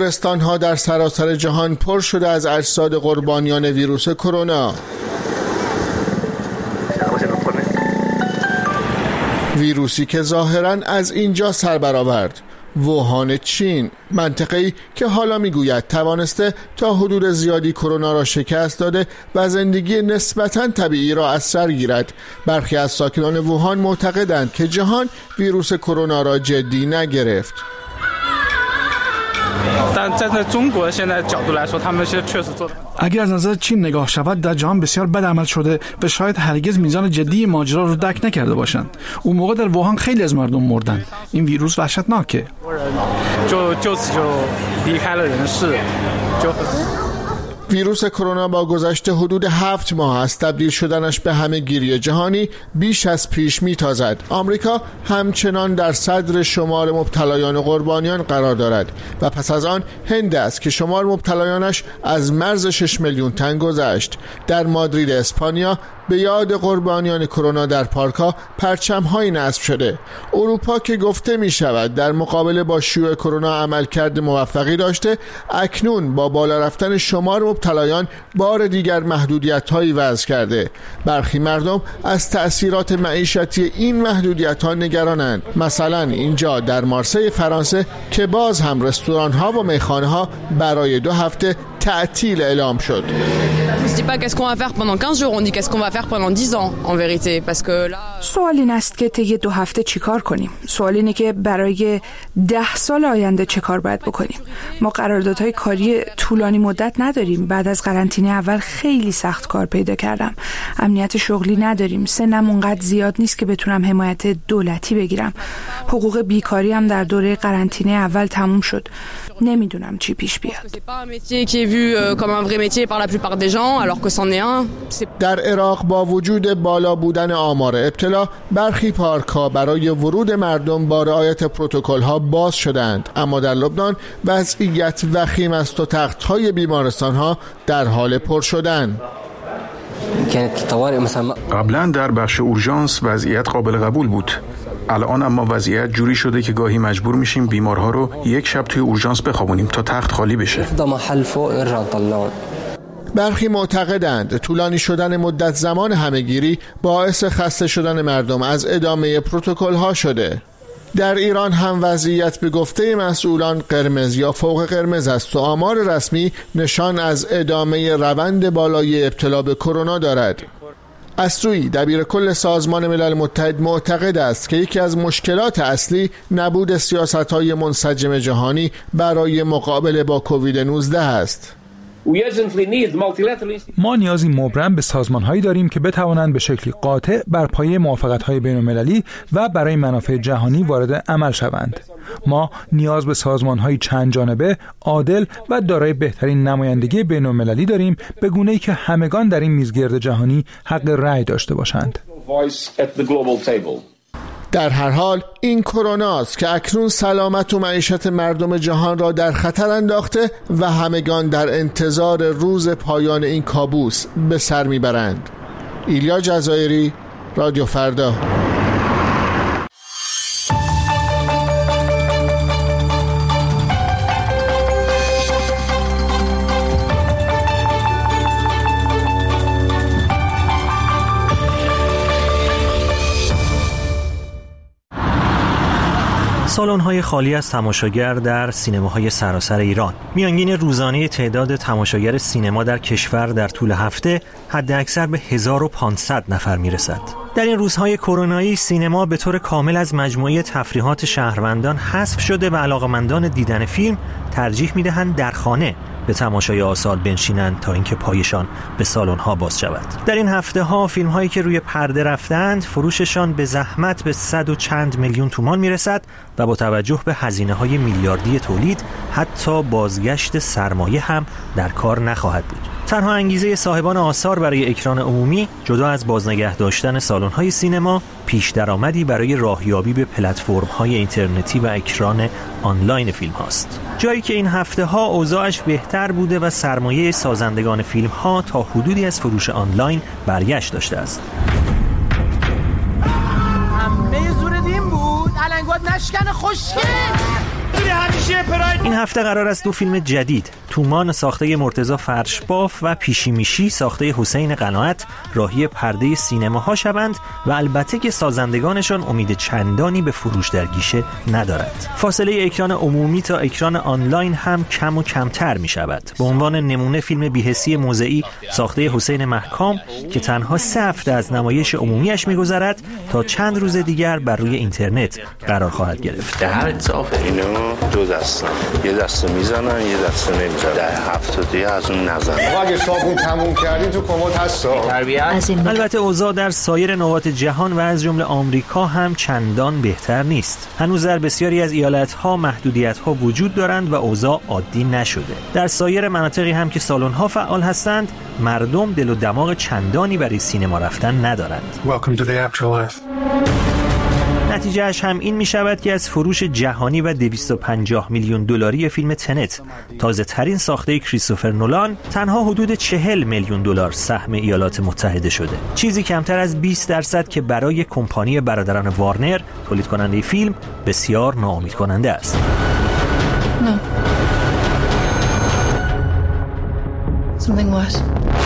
گورستان‌ها در سراسر جهان پر شده از اجساد قربانیان ویروس کرونا. ویروسی که ظاهراً از اینجا سر برآورد. ووهان چین، منطقه‌ای که حالا میگوید توانسته تا حدود زیادی کرونا را شکست داده و زندگی نسبتاً طبیعی را از سر گیرد. برخی از ساکنان ووهان معتقدند که جهان ویروس کرونا را جدی نگرفت. اگر از نظر چین نگاه شود در جهان بسیار بد عمل شده و شاید هرگز میزان جدی ماجرا رو درک نکرده باشند. اون موقع در ووهان خیلی از مردم مردند. این ویروس وحشتناکه. ویروس کرونا با گذشت حدود 7 ماه از تبدیل شدنش به همه‌گیری جهانی بیش از پیش میتازد. آمریکا همچنان در صدر شمار مبتلایان و قربانیان قرار دارد و پس از آن هند است که شمار مبتلایانش از مرز 6 میلیون تن گذشت. در مادرید اسپانیا به یاد قربانیان کرونا در پارک‌ها پرچم‌هایی نصب شده. اروپا که گفته می‌شود در مقابله با شیوع کرونا عملکرد موفقی داشته، اکنون با بالا رفتن شمار مبتلایان بار دیگر محدودیت‌هایی وضع کرده. برخی مردم از تأثیرات معیشتی این محدودیت‌ها نگرانند. مثلا اینجا در مارسی فرانسه که باز هم رستوران‌ها و میخانه‌ها برای 2 هفته تعطیل اعلام شد. سوال این است که طی 2 هفته چیکار کنیم؟ سوال اینه که برای 10 سال آینده چه کار باید بکنیم؟ ما قراردادهای کاری طولانی مدت نداریم. بعد از قرنطینه اول خیلی سخت کار پیدا کردم. امنیت شغلی نداریم. سنم اونقدر زیاد نیست که بتونم حمایت دولتی بگیرم. حقوق بیکاری هم در دوره قرنطینه اول تموم شد. نمیدونم چی پیش بیاد. در عراق با وجود بالا بودن آمار ابتلا، برخی پارک‌ها برای ورود مردم با رعایت پروتکل‌ها باز شدند، اما در لبنان وضعیت وخیم است و تخت‌های بیمارستان‌ها در حال پر شدن. قبلا در بخش اورژانس وضعیت قابل قبول بود. الان اما وضعیت جوری شده که گاهی مجبور میشیم بیمارها رو یک شب توی اورژانس بخوابونیم تا تخت خالی بشه. برخی معتقدند طولانی شدن مدت زمان همه‌گیری باعث خسته شدن مردم از ادامه پروتکل‌ها شده. در ایران هم وضعیت به گفته مسئولان قرمز یا فوق قرمز است و آمار رسمی نشان از ادامه روند بالای ابتلا به کرونا دارد. از سوی دبیر کل سازمان ملل متحد معتقد است که یکی از مشکلات اصلی نبود سیاست‌های منسجم جهانی برای مقابله با کووید 19 است. ما نیازی مبرم به سازمان‌هایی داریم که بتوانند به شکلی قاطع بر پایه موافقت‌های بین‌المللی و برای منافع جهانی وارد عمل شوند. ما نیاز به سازمان‌های چند جانبه، عادل و دارای بهترین نمایندگی بین‌المللی داریم، به گونه‌ای که همگان در این میزگرد جهانی حق رأی داشته باشند. در هر حال این کرونا است که اکنون سلامت و معیشت مردم جهان را در خطر انداخته و همگان در انتظار روز پایان این کابوس به سر میبرند. ایلیا جزایری، رادیو فردا. سالن‌های خالی از تماشاگر در سینماهای سراسر ایران. میانگین روزانه تعداد تماشاگر سینما در کشور در طول هفته حداکثر به 1500 نفر میرسد. در این روزهای کرونایی سینما به طور کامل از مجموعه تفریحات شهروندان حذف شده و علاقه‌مندان دیدن فیلم ترجیح می‌دهند در خانه به تماشای آثار بنشینند تا اینکه پایشان به سالن‌ها باز شود. در این هفته‌ها فیلم‌هایی که روی پرده رفتند فروششان به زحمت به 100 و چند میلیون تومان میرسد و با توجه به هزینه‌های میلیاردی تولید حتی بازگشت سرمایه هم در کار نخواهد بود. تنها انگیزه صاحبان آثار برای اکران عمومی جدا از بازنگه داشتن سالن‌های سینما پیش درآمدی برای راهیابی به پلتفرم‌های اینترنتی و اکران آنلاین فیلم هاست. جایی که این هفته‌ها اوضاعش بهتر بوده و سرمایه سازندگان فیلم‌ها تا حدودی از فروش آنلاین برگشت داشته است. همه زور دین بود، علنگوات نشکن خوشگل. این هفته قرار است 2 فیلم جدید، تومان ساخته مرتضی فرشباف و پیشی میشی ساخته حسین قناعت راهی پرده سینماها شوند و البته که سازندگانشان امید چندانی به فروش در گیشه ندارند. فاصله اکران عمومی تا اکران آنلاین هم کم و کمتر می شود. به عنوان نمونه فیلم بی‌حسی موضعی ساخته حسین محکام که تنها 3 هفته از نمایش عمومیش می‌گذرد تا چند روز دیگر بر روی اینترنت قرار خواهد گرفت. در اضافه اینو 2 دستن، یه دست میزنن یه دست نمیزنن، در هفته دیگه از اون نزنن. اگه صابون تموم کردین تو کمد هستا. البته اوضاع در سایر نقاط جهان و از جمله آمریکا هم چندان بهتر نیست. هنوز در بسیاری از ایالت‌ها محدودیت‌ها وجود دارند و اوضاع عادی نشده. در سایر مناطقی هم که سالن‌ها فعال هستند، مردم دل و دماغ چندانی برای سینما رفتن ندارند. نتیجهش هم این می شود که از فروش جهانی و 250 میلیون دلاری فیلم تنت، تازه ترین ساخته کریستوفر نولان، تنها حدود 40 میلیون دلار سهم ایالات متحده شده. چیزی کمتر از 20% که برای کمپانی برادران وارنر، تولید کننده فیلم، بسیار ناامید کننده است. No. Something what?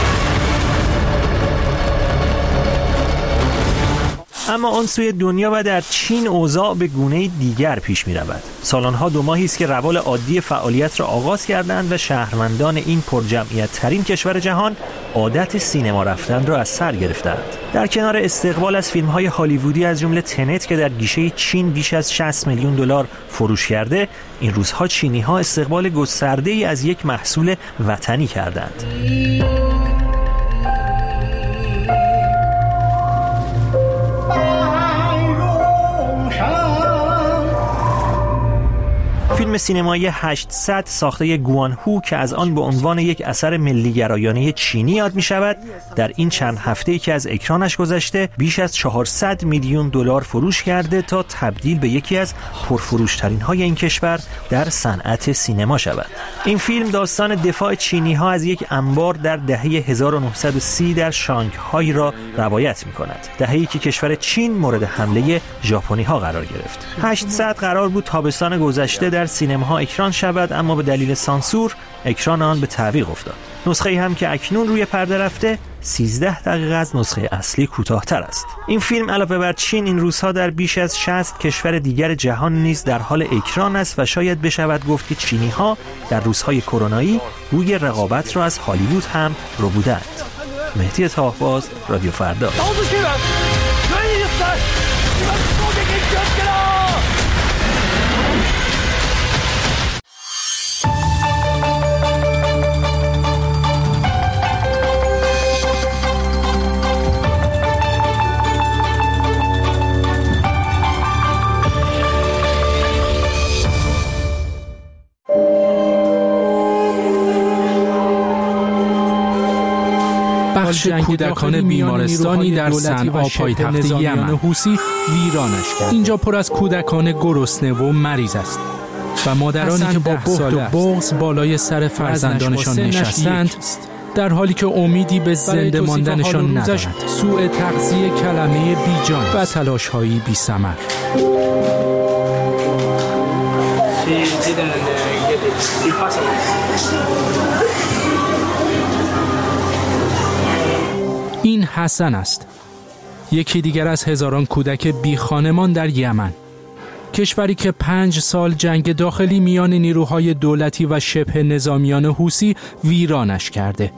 اما آن سوی دنیا و در چین اوضاع به گونه دیگر پیش می رود. سالانها 2 ماهی است که روال عادی فعالیت را آغاز کردند و شهروندان این پرجمعیت ترین کشور جهان عادت سینما رفتن را از سر گرفتند. در کنار استقبال از فیلم‌های هالیوودی از جمله تنت که در گیشه چین بیش از 60 میلیون دلار فروش کرده، این روزها چینی‌ها استقبال گسترده‌ای از یک محصول وطنی کردند. فیلم سینمایی 800 ساخته گوان هو که از آن به عنوان یک اثر ملی‌گرایانه چینی یاد می شود، در این چند هفته‌ای که از اکرانش گذشته بیش از 400 میلیون دلار فروش کرده تا تبدیل به یکی از پرفروشترین های این کشور در صنعت سینما شود. این فیلم داستان دفاع چینی ها از یک انبار در دهه 1930 در شانگهای را روایت می کند. دهه‌ای که کشور چین مورد حمله ژاپنی ها قرار گرفت. 800 قرار بود تابستان گذشته در سینماها اکران شود، اما به دلیل سانسور اکران آن به تعویق افتاد. نسخه‌ای هم که اکنون روی پرده رفته 13 دقیقه از نسخه اصلی کوتاه‌تر است. این فیلم علاوه بر چین این روزها در بیش از 60 کشور دیگر جهان نیز در حال اکران است و شاید بشود گفت که چینی‌ها در روزهای کرونایی بوی رقابت را از هالیوود هم ربودند. مهدی طاه‌باز، رادیو فردا. بخش کودکان بیمارستانی در صنعا پایتخت یمن حوثی ویرانش کرد. اینجا پر از کودکان گرسنه و مریض است و مادرانی که با بخت و بغض بالای سر فرزندانشان نشستند، در حالی که امیدی به زنده ماندنشان ندارند. سوء تغذیه کلمه بیجان و تلاش‌هایی بی‌ثمر. این حسن است، یکی دیگر از هزاران کودک بی خانمان در یمن، کشوری که 5 سال جنگ داخلی میان نیروهای دولتی و شبه نظامیان حوثی ویرانش کرده.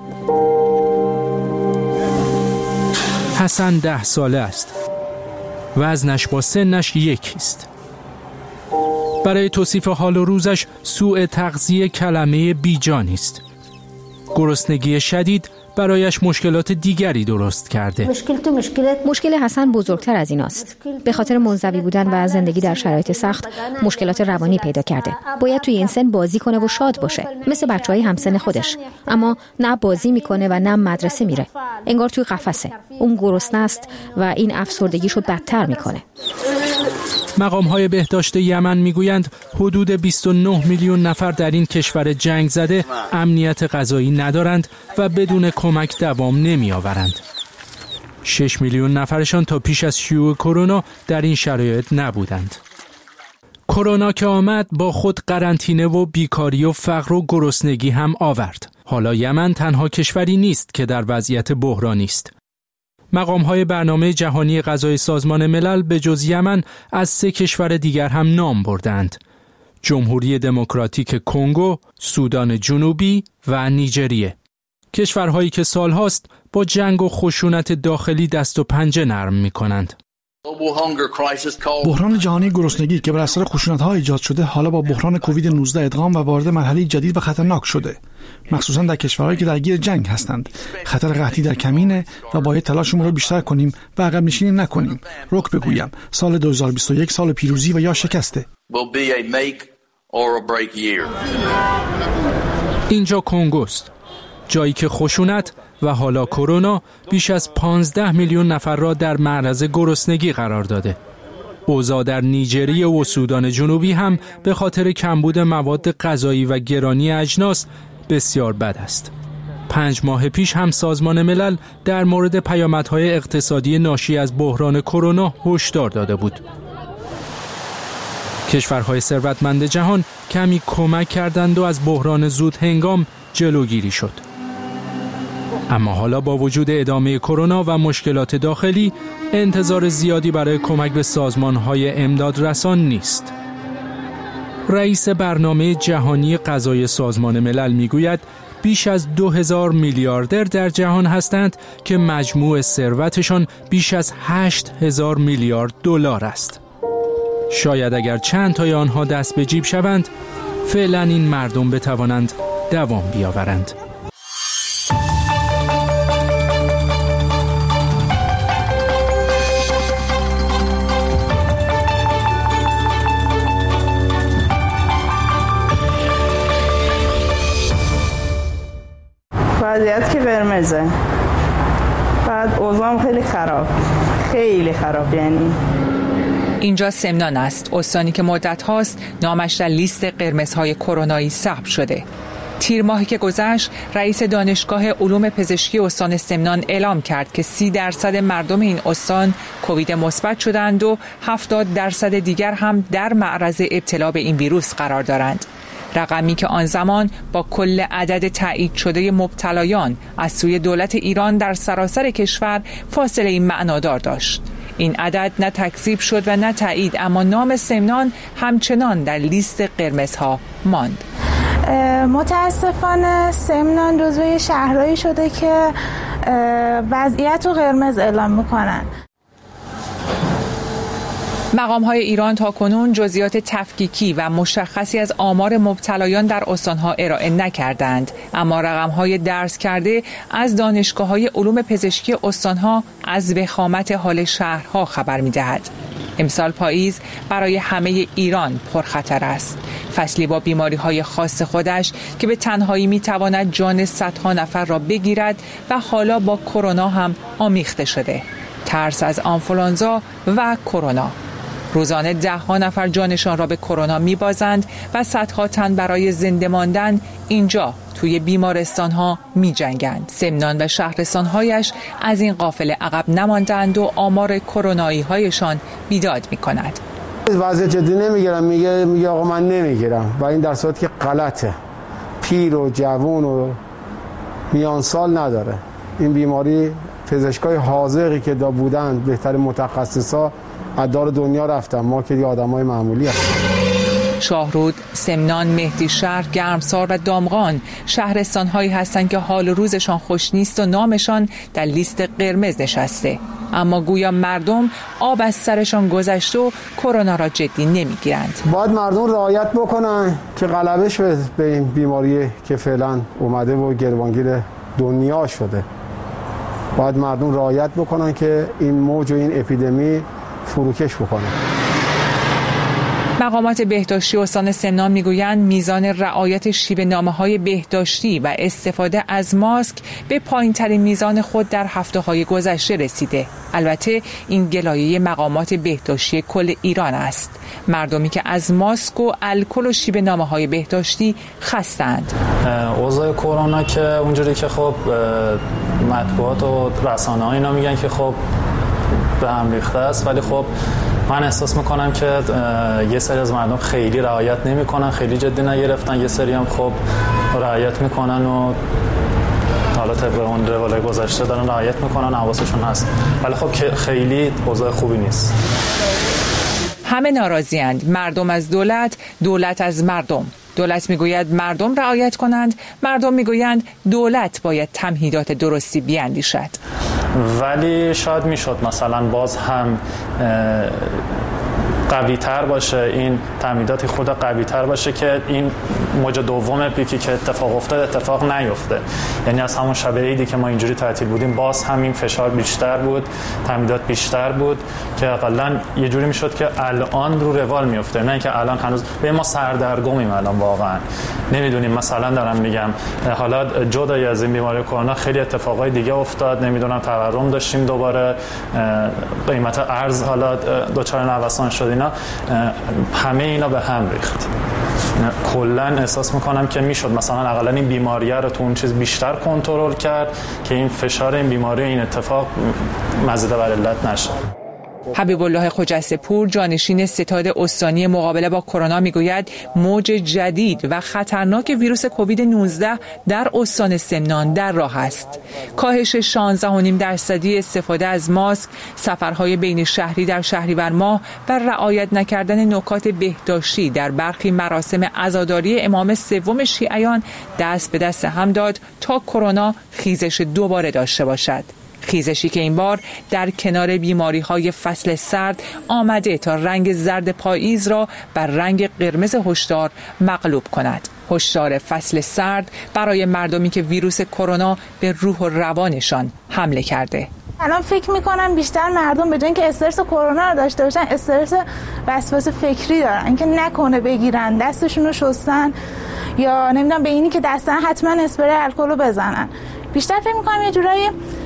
حسن 10 ساله است، وزنش با سنش یکیست. برای توصیف حال و روزش سوء تغذیه کلمه بیجانی است. گرسنگی شدید برایش مشکلات دیگری درست کرده. مشکل حسن بزرگتر از این است. به خاطر منزوی بودن و زندگی در شرایط سخت مشکلات روانی پیدا کرده. باید توی این سن بازی کنه و شاد باشه، مثل بچهای همسن خودش، اما نه بازی میکنه و نه مدرسه میره. انگار توی قفسه. اون گرسنه است و این افسردگیشو بدتر میکنه. مقام‌های بهداشت یمن میگویند حدود 29 میلیون نفر در این کشور جنگ زده امنیت غذایی ندارند و بدون کمک دوام نمی‌آورند. 6 میلیون نفرشان تا پیش از شیوع کرونا در این شرایط نبودند. کرونا که آمد با خود قرنطینه و بیکاری و فقر و گرسنگی هم آورد. حالا یمن تنها کشوری نیست که در وضعیت بحرانی است. مقام‌های برنامه جهانی غذای سازمان ملل به جز یمن از 3 کشور دیگر هم نام بردند: جمهوری دموکراتیک کنگو، سودان جنوبی و نیجریه. کشورهایی که سالهاست با جنگ و خشونت داخلی دست و پنجه نرم می‌کنند. بحران جهانی گرسنگی که بر اثر خشونت‌ها ایجاد شده حالا با بحران کووید 19 ادغام و وارد مرحله جدید و خطرناک شده، مخصوصا در کشورهایی که درگیر جنگ هستند. خطر قحطی در کمینه و باید تلاشمون رو بیشتر کنیم و عقب نشینی نکنیم. رک بگویم سال 2021 سال پیروزی و یا شکسته. اینجا کنگوست، جایی که خشونت و حالا کرونا بیش از 15 میلیون نفر را در معرض گرسنگی قرار داده. اوضاع در نیجریه و سودان جنوبی هم به خاطر کمبود مواد غذایی و گرانی اجناس بسیار بد است. 5 ماه پیش هم سازمان ملل در مورد پیامدهای اقتصادی ناشی از بحران کرونا هشدار داده بود. کشورهای ثروتمند جهان کمی کمک کردند و از بحران زود هنگام جلوگیری شد. اما حالا با وجود ادامه کرونا و مشکلات داخلی، انتظار زیادی برای کمک به سازمان‌های امدادرسان نیست. رئیس برنامه جهانی غذای سازمان ملل میگوید بیش از 2000 میلیاردر در جهان هستند که مجموع ثروتشان بیش از 8000 میلیارد دلار است. شاید اگر چند تای آنها دست به جیب شوند، فعلا این مردم بتوانند دوام بیاورند. وضعیت که قرمزه، بعد اوضاعم خیلی خراب یعنی. اینجا سمنان است، استانی که مدت هاست نامش در لیست قرمزهای کرونایی ثبت شده. تیر ماهی که گذشت، رئیس دانشگاه علوم پزشکی استان سمنان اعلام کرد که 30% مردم این استان کووید مثبت شدند و 70% دیگر هم در معرض ابتلا به این ویروس قرار دارند. رقمی که آن زمان با کل عدد تایید شده مبتلایان از سوی دولت ایران در سراسر کشور فاصله معنادار داشت. این عدد نه تکذیب شد و نه تایید، اما نام سمنان همچنان در لیست قرمزها ماند. متاسفانه سمنان جزو شهرهایی شده که وضعیت رو قرمز اعلام میکنن. مقام‌های ایران تاکنون جزئیات تفکیکی و مشخصی از آمار مبتلایان در استان‌ها ارائه نکردند، اما رقم‌های درز کرده از دانشگاه‌های علوم پزشکی استان‌ها از وخامت حال شهرها خبر می‌دهد. امسال پاییز برای همه ایران پرخطر است. فصلی با بیماری‌های خاص خودش که به تنهایی می‌تواند جان صدها نفر را بگیرد و حالا با کرونا هم آمیخته شده. ترس از آنفولانزا و کرونا. روزانه 10 نفر جانشان را به کرونا می‌بازند و صدها تن برای زنده ماندن اینجا توی بیمارستان‌ها می‌جنگند. سمنان و شهرستان‌هایش از این قافله عقب نماندند و آمار کرونایی‌هایشان بیداد می‌کند. وضع جدی نمیگیرم، میگه آقا من نمیگیرم و این در صورتی که غلطه. پیر و جوان و میان سال نداره. این بیماری پزشکای حاذقی که دا بودن، بهتر متخصصا از دار دنیا رفتن، ما که آدمای معمولی هستیم. شاهرود، سمنان، مهدی شهر، گرمسار و دامغان شهرستان‌هایی هستند که حال روزشان خوش نیست و نامشان در لیست قرمز نشسته، اما گویا مردم آب از سرشان گذشته و کرونا را جدی نمیگیرند. باید مردم رعایت بکنن که غلبش به این بیماری که فعلا اومده و گروانگیر دنیا شده. باید مردم رعایت بکنن که این موج و این اپیدمی فروکش بکنه. مقامات بهداشتی استان سمنان میگویند میزان رعایت شیوه نامه‌های بهداشتی و استفاده از ماسک به پایین‌ترین میزان خود در هفته‌های گذشته رسیده. البته این گلایه مقامات بهداشتی کل ایران است. مردمی که از ماسک و الکل و شیوه نامه‌های بهداشتی خسته‌اند. اوضاع کرونا که اونجوری که خب مطبوعات و رسانه‌ها اینا میگن که خب به هم ریخته است، ولی خب من احساس میکنم که یه سری از مردم خیلی رعایت نمیکنن، خیلی جدی نگرفتن، یه سری هم خب رعایت میکنن و حالا طبق اون روال گذشته دارن رعایت میکنن، حواسشون هست، ولی خب خیلی اوضاع خوبی نیست. همه ناراضی‌اند، مردم از دولت، دولت از مردم. دولت میگوید مردم رعایت کنند، مردم میگویند دولت باید تمهیدات درستی بیاندیشد. ولی شاید میشد مثلا باز هم قوی تر باشه، این تمهیدات خود قوی تر باشه که این موج دوم پیکی که اتفاق افتاد اتفاق نیفته. یعنی از همون شب عیدی که ما اینجوری تعطیل بودیم باز همین فشار بیشتر بود، تمهیدات بیشتر بود که حداقل یه جوری میشد که الان رو روال میفته، نه که الان هنوز به ما سردرگمیم. الان واقعا نمیدونیم، مثلا دارم میگم حالا جدای از این بیماری کرونا خیلی اتفاقای دیگه افتاد، نمیدونم تورم داشتیم، دوباره قیمت ارز حالا دوچار نوسان شد، اینا همه اینا به هم ریخت. کلا احساس میکنم که میشد مثلا اقلا این بیماریه رو تو اون چیز بیشتر کنترل کرد که این فشار این بیماری این اتفاق مزیده بر علت نشه. حبیب الله خجسته پور، جانشین ستاد استانی مقابله با کرونا، میگوید موج جدید و خطرناک ویروس کووید 19 در استان سمنان در راه است. کاهش 16.5% استفاده از ماسک، سفرهای بین شهری در شهریور ماه و رعایت نکردن نکات بهداشتی در برخی مراسم عزاداری امام سوم شیعیان دست به دست هم داد تا کرونا خیزش دوباره داشته باشد. خیزشی که این بار در کنار بیماری‌های فصل سرد آمده تا رنگ زرد پاییز را بر رنگ قرمز هشدار مغلوب کند. هشدار فصل سرد برای مردمی که ویروس کرونا به روح و روانشان حمله کرده. الان فکر میکنم بیشتر مردم به جای اینکه استرس کرونا رو داشته باشن، استرس وسواس فکری دارن، اینکه نکنه بگیرن، دستشون رو شستن یا نمیدونم به اینی که دستن حتما اسپری الکل رو بزنن. بیشتر فکر میکنم یه جورایی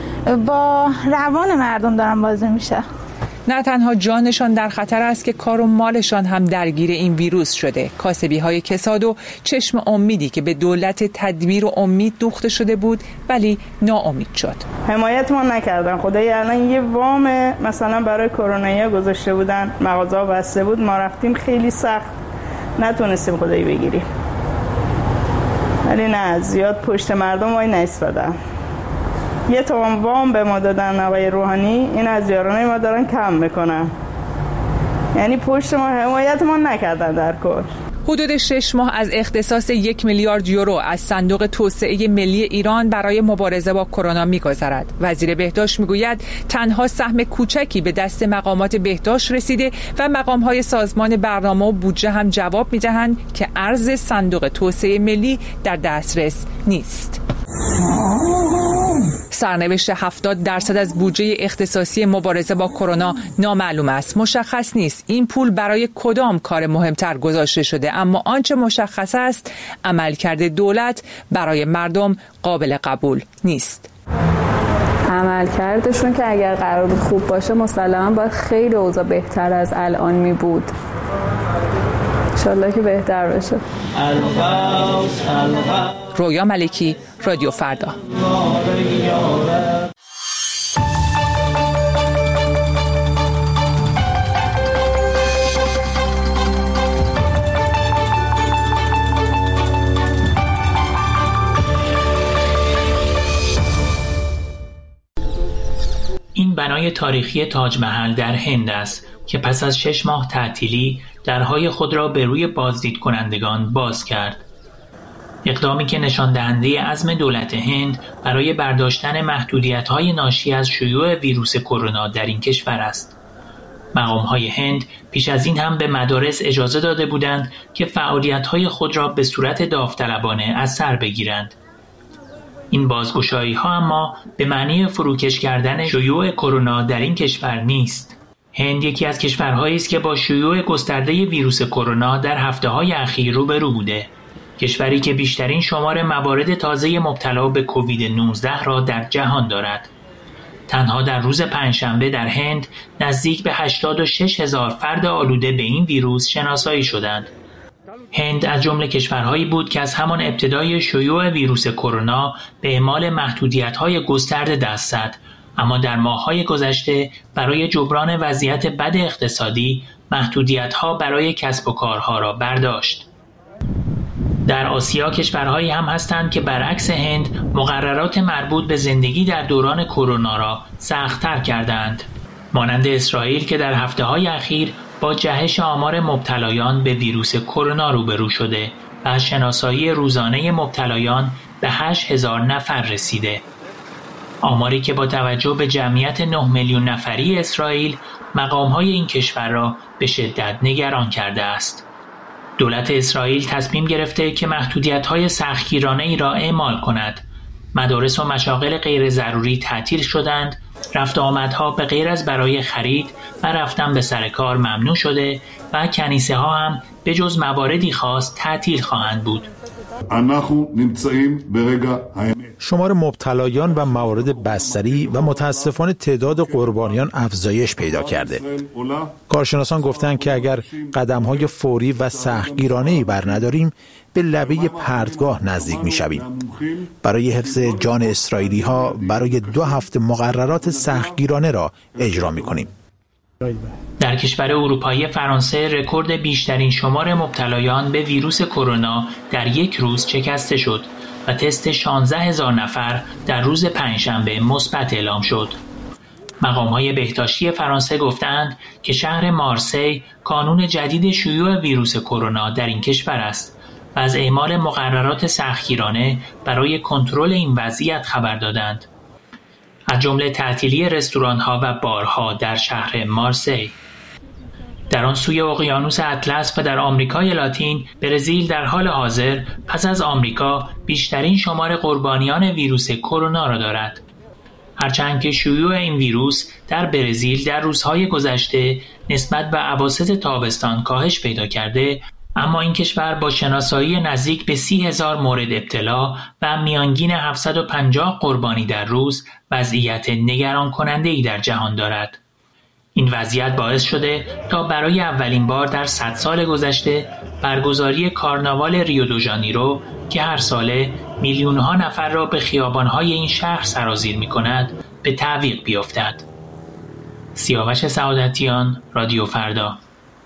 با روان مردم دارن بازی میشه. نه تنها جانشان در خطر است که کار و مالشان هم درگیر این ویروس شده. کاسبی‌های کساد و چشم امیدی که به دولت تدبیر و امید دوخته شده بود ولی ناامید شد. حمایت ما نکردن. خدای الان یه وام مثلا برای کرونایی گذاشته بودن، مغازه‌ها بسته بود، ما رفتیم خیلی سخت نتونستیم خدایی بگیریم. ولی نه، زیاد پشت مردم وای نایستادن. یه تومن وام به ما دادن آقای روحانی، این از یارانه ما دارن کم میکنن. یعنی پشت ما حمایت ما نکردن در کل. حدود 6 ماه از اختصاص 1 میلیارد یورو از صندوق توسعه ملی ایران برای مبارزه با کرونا می‌گذرد. وزیر بهداشت میگوید تنها سهم کوچکی به دست مقامات بهداشت رسیده و مقام‌های سازمان برنامه و بودجه هم جواب می‌دهند که ارز صندوق توسعه ملی در دسترس نیست. سرنوشت 70% از بودجه اختصاصی مبارزه با کرونا نامعلوم است. مشخص نیست این پول برای کدام کار مهمتر گذاشته شده، اما آنچه مشخص است عملکرد دولت برای مردم قابل قبول نیست. عملکردشون که اگر قرار بود خوب باشه مسلماً باید خیلی اوضاع بهتر از الان می بود. انشالله که بهتر بشه. رویا ملکی، رادیو فردا. این بنای تاریخی تاج محل در هند است که پس از 6 ماه تعطیلی درهای خود را به روی بازدید کنندگان باز کرد. اقدامی که نشان دهنده عزم دولت هند برای برداشتن محدودیت‌های ناشی از شیوع ویروس کرونا در این کشور است. مقام‌های هند پیش از این هم به مدارس اجازه داده بودند که فعالیت‌های خود را به صورت داوطلبانه از سر بگیرند. این بازگشایی‌ها اما به معنی فروکش کردن شیوع کرونا در این کشور نیست. هند یکی از کشورهایی است که با شیوع گسترده ویروس کرونا در هفته‌های اخیر روبرو بوده. کشوری که بیشترین شمار موارد تازه مبتلا به کووید 19 را در جهان دارد. تنها در روز پنجشنبه در هند نزدیک به 86,000 فرد آلوده به این ویروس شناسایی شدند. هند از جمله کشورهایی بود که از همان ابتدای شیوع ویروس کرونا به اعمال محدودیت‌های گسترده دست زد اما در ماه‌های گذشته برای جبران وضعیت بد اقتصادی محدودیت‌ها برای کسب و کارها را برداشت. در آسیا کشورهایی هم هستند که برعکس هند مقررات مربوط به زندگی در دوران کرونا را سخت‌تر کردند. مانند اسرائیل که در هفته‌های اخیر با جهش آمار مبتلایان به ویروس کرونا روبرو شده و شناسایی روزانه مبتلایان به 8,000 نفر رسیده. آماری که با توجه به جمعیت 9 میلیون نفری اسرائیل مقام‌های این کشور را به شدت نگران کرده است. دولت اسرائیل تصمیم گرفته که محدودیت‌های سختگیرانه‌ای را اعمال کند. مدارس و مشاغل غیر ضروری تعطیل شدند، رفت و آمدها به غیر از برای خرید و رفتن به سر کار ممنوع شده و کنیسه ها هم به جز مواردی خاص تعطیل خواهند بود. شمار مبتلایان و موارد بستری و متاسفانه تعداد قربانیان افزایش پیدا کرده. کارشناسان گفتند که اگر قدم‌های فوری و سختگیرانه‌ای برنداریم به لبه پرتگاه نزدیک می‌شویم. برای حفظ جان اسرائیلی‌ها برای 2 هفته مقررات سختگیرانه را اجرا می‌کنیم. در کشور اروپایی فرانسه رکورد بیشترین شمار مبتلایان به ویروس کرونا در یک روز شکسته شد و تست 16,000 نفر در روز پنجشنبه مثبت اعلام شد. مقام‌های بهداشتی فرانسه گفتند که شهر مارسی کانون جدید شیوع ویروس کرونا در این کشور است و از اعمال مقررات سختگیرانه برای کنترل این وضعیت خبر دادند. از جمله تعطیلی رستوران‌ها و بارها در شهر مارسی. در آن سوی اقیانوس اطلس و در آمریکای لاتین، برزیل در حال حاضر پس از آمریکا بیشترین شمار قربانیان ویروس کرونا را دارد. هرچند که شیوع این ویروس در برزیل در روزهای گذشته نسبت به اواسط تابستان کاهش پیدا کرده، اما این کشور با شناسایی نزدیک به 30,000 مورد ابتلا و میانگین 750 قربانی در روز وضعیت نگران کننده‌ای در جهان دارد. این وضعیت باعث شده تا برای اولین بار در 100 سال گذشته برگزاری کارناوال ریو دو ژانیرو که هر ساله میلیون‌ها نفر را به خیابان‌های این شهر سرازیر می‌کند به تعویق بیفتد. سیاوش سعادتیان، رادیو فردا.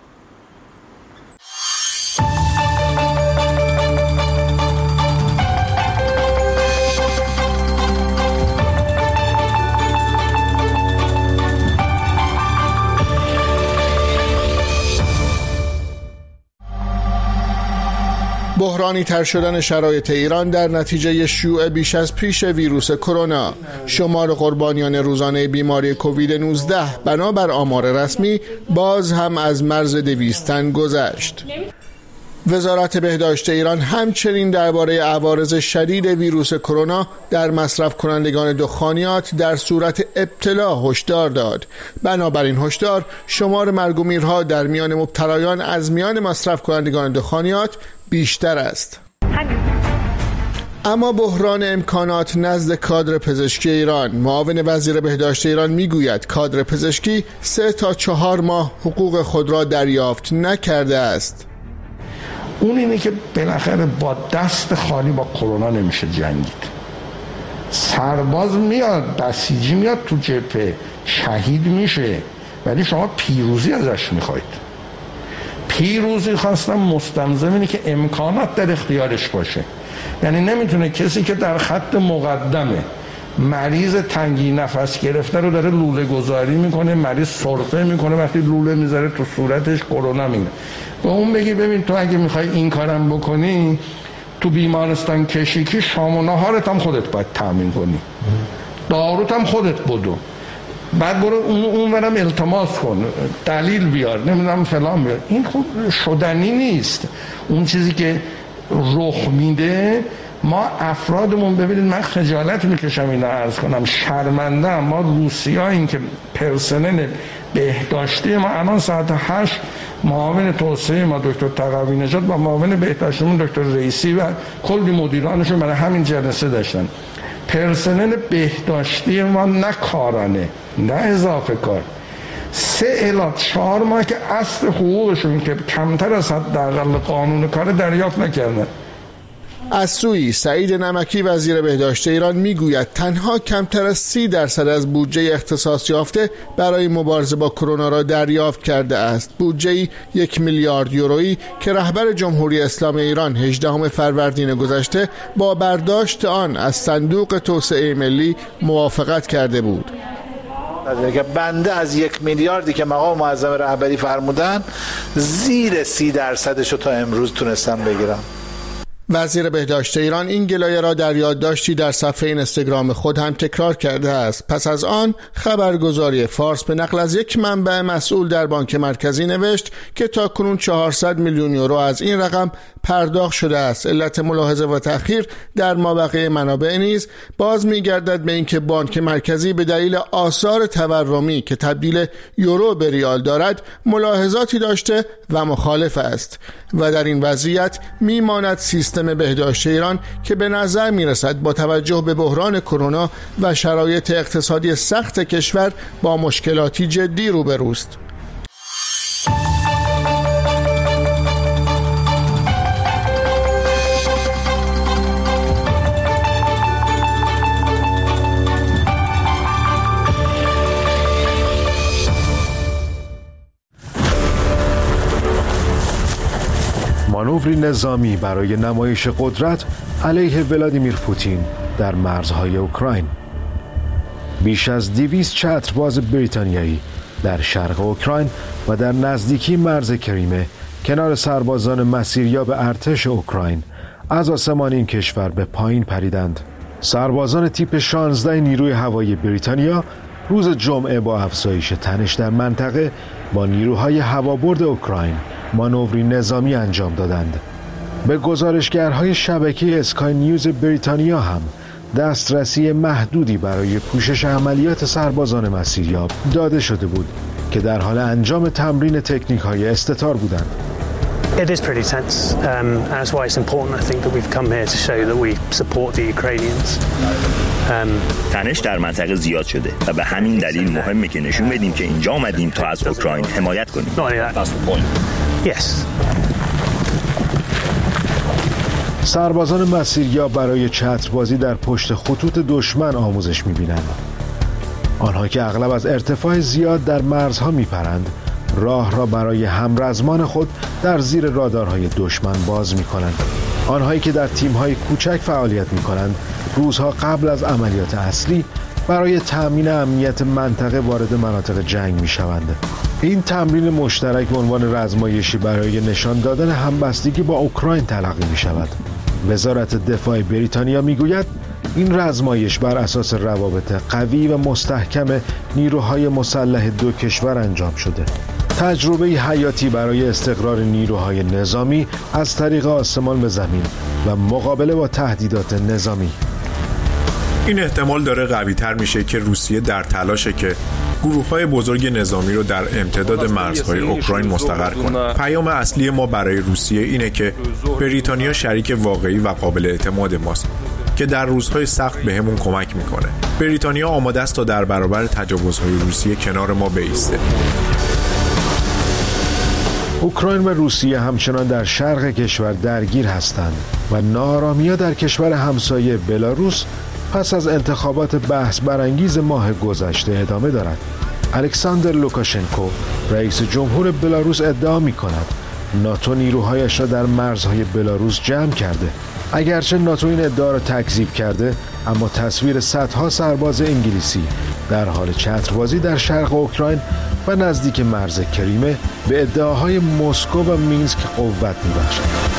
بحرانی تر شدن شرایط ایران در نتیجه شیوع بیش از پیش ویروس کرونا. شمار قربانیان روزانه بیماری کووید 19 بنابر آمار رسمی باز هم از مرز 200 تن گذشت. وزارت بهداشت ایران همچنین درباره عوارض شدید ویروس کرونا در مصرف کنندگان دخانیات در صورت ابتلا هشدار داد. بنابراین هشدار شمار مرگ و میرها در میان مبتلایان از میان مصرف کنندگان دخانیات بیشتر است. اما بحران امکانات نزد کادر پزشکی ایران. معاون وزیر بهداشت ایران میگوید کادر پزشکی 3 تا 4 ماه حقوق خود را دریافت نکرده است. اون اینه که بالاخره با دست خالی با کرونا نمیشه جنگید. سرباز میاد، بسیجی میاد تو جبهه، شهید میشه، ولی شما پیروزی ازش میخواید. پیروزی خواستم مستلزم اینه که امکانات در اختیارش باشه. یعنی نمیتونه کسی که در خط مقدمه مریض تنگی نفس گرفته رو داره لوله گذاری میکنه، مریض سرفه میکنه، وقتی لوله میذاره تو صورتش کرونا میگیره، به اون بگی ببین تو اگه میخوای این کارم بکنی تو بیمارستان کشیکی شام و نهارت هم خودت باید تامین کنی، داروت هم خودت بدو، بعد برو اونورم التماس کن، دلیل بیار، نمیدونم فلان بیار. این خوب شدنی نیست. اون چیزی که رخ میده ما افرادمون، ببینید من خجالت میکشم اینو عرض کنم، شرمنده ما روسیاییم که پرسنل بهداشتی ما الان ساعت 8 معاون توسعه ما دکتر تقوی نژاد با معاون بهداشتیمون دکتر رئیسی و کلی مدیرانشون برای همین جلسه داشتن. پرسنل بهداشتی ما نه کارانه نه اضافه کار، 3 الی 4 ماه که اصل حقوقشون که کمتر از حداقل قانون کار دریافت نکردن. از سوی سعید نمکی وزیر بهداشت ایران میگوید تنها کمتر از 30% از بودجه اختصاص یافته برای مبارزه با کرونا را دریافت کرده است. بودجه 1 میلیارد یورویی که رهبر جمهوری اسلامی ایران 18 فروردین گذشته با برداشت آن از صندوق توسعه ملی موافقت کرده بود. بنده از 1 میلیاردی که مقام معظم رهبری فرمودن زیر 30% تا امروز تونستم بگیرم. وزیر بهداشت ایران این گلایه را در یادداشتی در صفحه اینستاگرام خود هم تکرار کرده است. پس از آن خبرگزاری فارس به نقل از یک منبع مسئول در بانک مرکزی نوشت که تاکنون 400 میلیون یورو از این رقم پرداخت شده است. علت ملاحظه و تأخیر در مابقی منابع نیز باز می‌گردد به اینکه بانک مرکزی به دلیل آثار تورمی که تبدیل یورو به ریال دارد ملاحظاتی داشته و مخالف است و در این وضعیت میماند سیستم بهداشت ایران که به نظر میرسد با توجه به بحران کرونا و شرایط اقتصادی سخت کشور با مشکلاتی جدی روبروست. مانوری نظامی برای نمایش قدرت علیه ولادیمیر پوتین در مرزهای اوکراین. بیش از 200 چترباز بریتانیایی در شرق اوکراین و در نزدیکی مرز کریمه کنار سربازان مسیریاب ارتش اوکراین از آسمان این کشور به پایین پریدند. سربازان تیپ 16 نیروی هوایی بریتانیا روز جمعه با افزایش تنش در منطقه با نیروهای هوابرد اوکراین مانوری نظامی انجام دادند. به گزارشگرهای شبکه اسکای نیوز بریتانیا هم دسترسی محدودی برای پوشش عملیات سربازان مسیریاب داده شده بود که در حال انجام تمرین تکنیک‌های استتار بودند. It is pretty tense, and that's why it's important, I think, that we've come here to show that we support the Ukrainians. تنش در منطقه زیاد شده و به همین دلیل مهمه که نشون بدیم که اینجا آمدیم تا از اوکراین حمایت کنیم. Yes. سربازان مسیریاب برای چتربازی در پشت خطوط دشمن آموزش می‌بینند. آنها که اغلب از ارتفاع زیاد در مرزها می‌پرند، راه را برای همرزمان خود در زیر رادارهای دشمن باز می‌کنند. آنهایی که در تیم‌های کوچک فعالیت می‌کنند، روزها قبل از عملیات اصلی برای تأمین امنیت منطقه وارد مناطق جنگ می‌شوند. این تمرین مشترک به عنوان رزمایشی برای نشان دادن همبستگی با اوکراین تلقی می‌شود. وزارت دفاع بریتانیا می‌گوید این رزمایش بر اساس روابط قوی و مستحکم نیروهای مسلح دو کشور انجام شده. تجربه حیاتی برای استقرار نیروهای نظامی از طریق آسمان به زمین و مقابله با تهدیدات نظامی. این احتمال داره قوی‌تر میشه که روسیه در تلاشه که گروه‌های بزرگ نظامی رو در امتداد مرزهای اوکراین مستقر کنه. پیام اصلی ما برای روسیه اینه که بریتانیا شریک واقعی و قابل اعتماد ماست که در روزهای سخت بهمون کمک میکنه. بریتانیا آماده است تا در برابر تجاوزهای روسیه کنار ما بایسته. اوکراین و روسیه همچنان در شرق کشور درگیر هستند و ناآرامی‌ها در کشور همسایه بلاروس پس از انتخابات بحث برانگیز ماه گذشته ادامه دارد. الکساندر لوکاشنکو رئیس جمهور بلاروس ادعا می‌کند ناتو نیروهایش را در مرزهای بلاروس جمع کرده. اگرچه ناتو این ادعا را تکذیب کرده، اما تصویر صدها سرباز انگلیسی در حال چتربازی در شرق اوکراین و نزدیک مرز کریمه به ادعاهای مسکو و مینسک قوت می‌بخشد.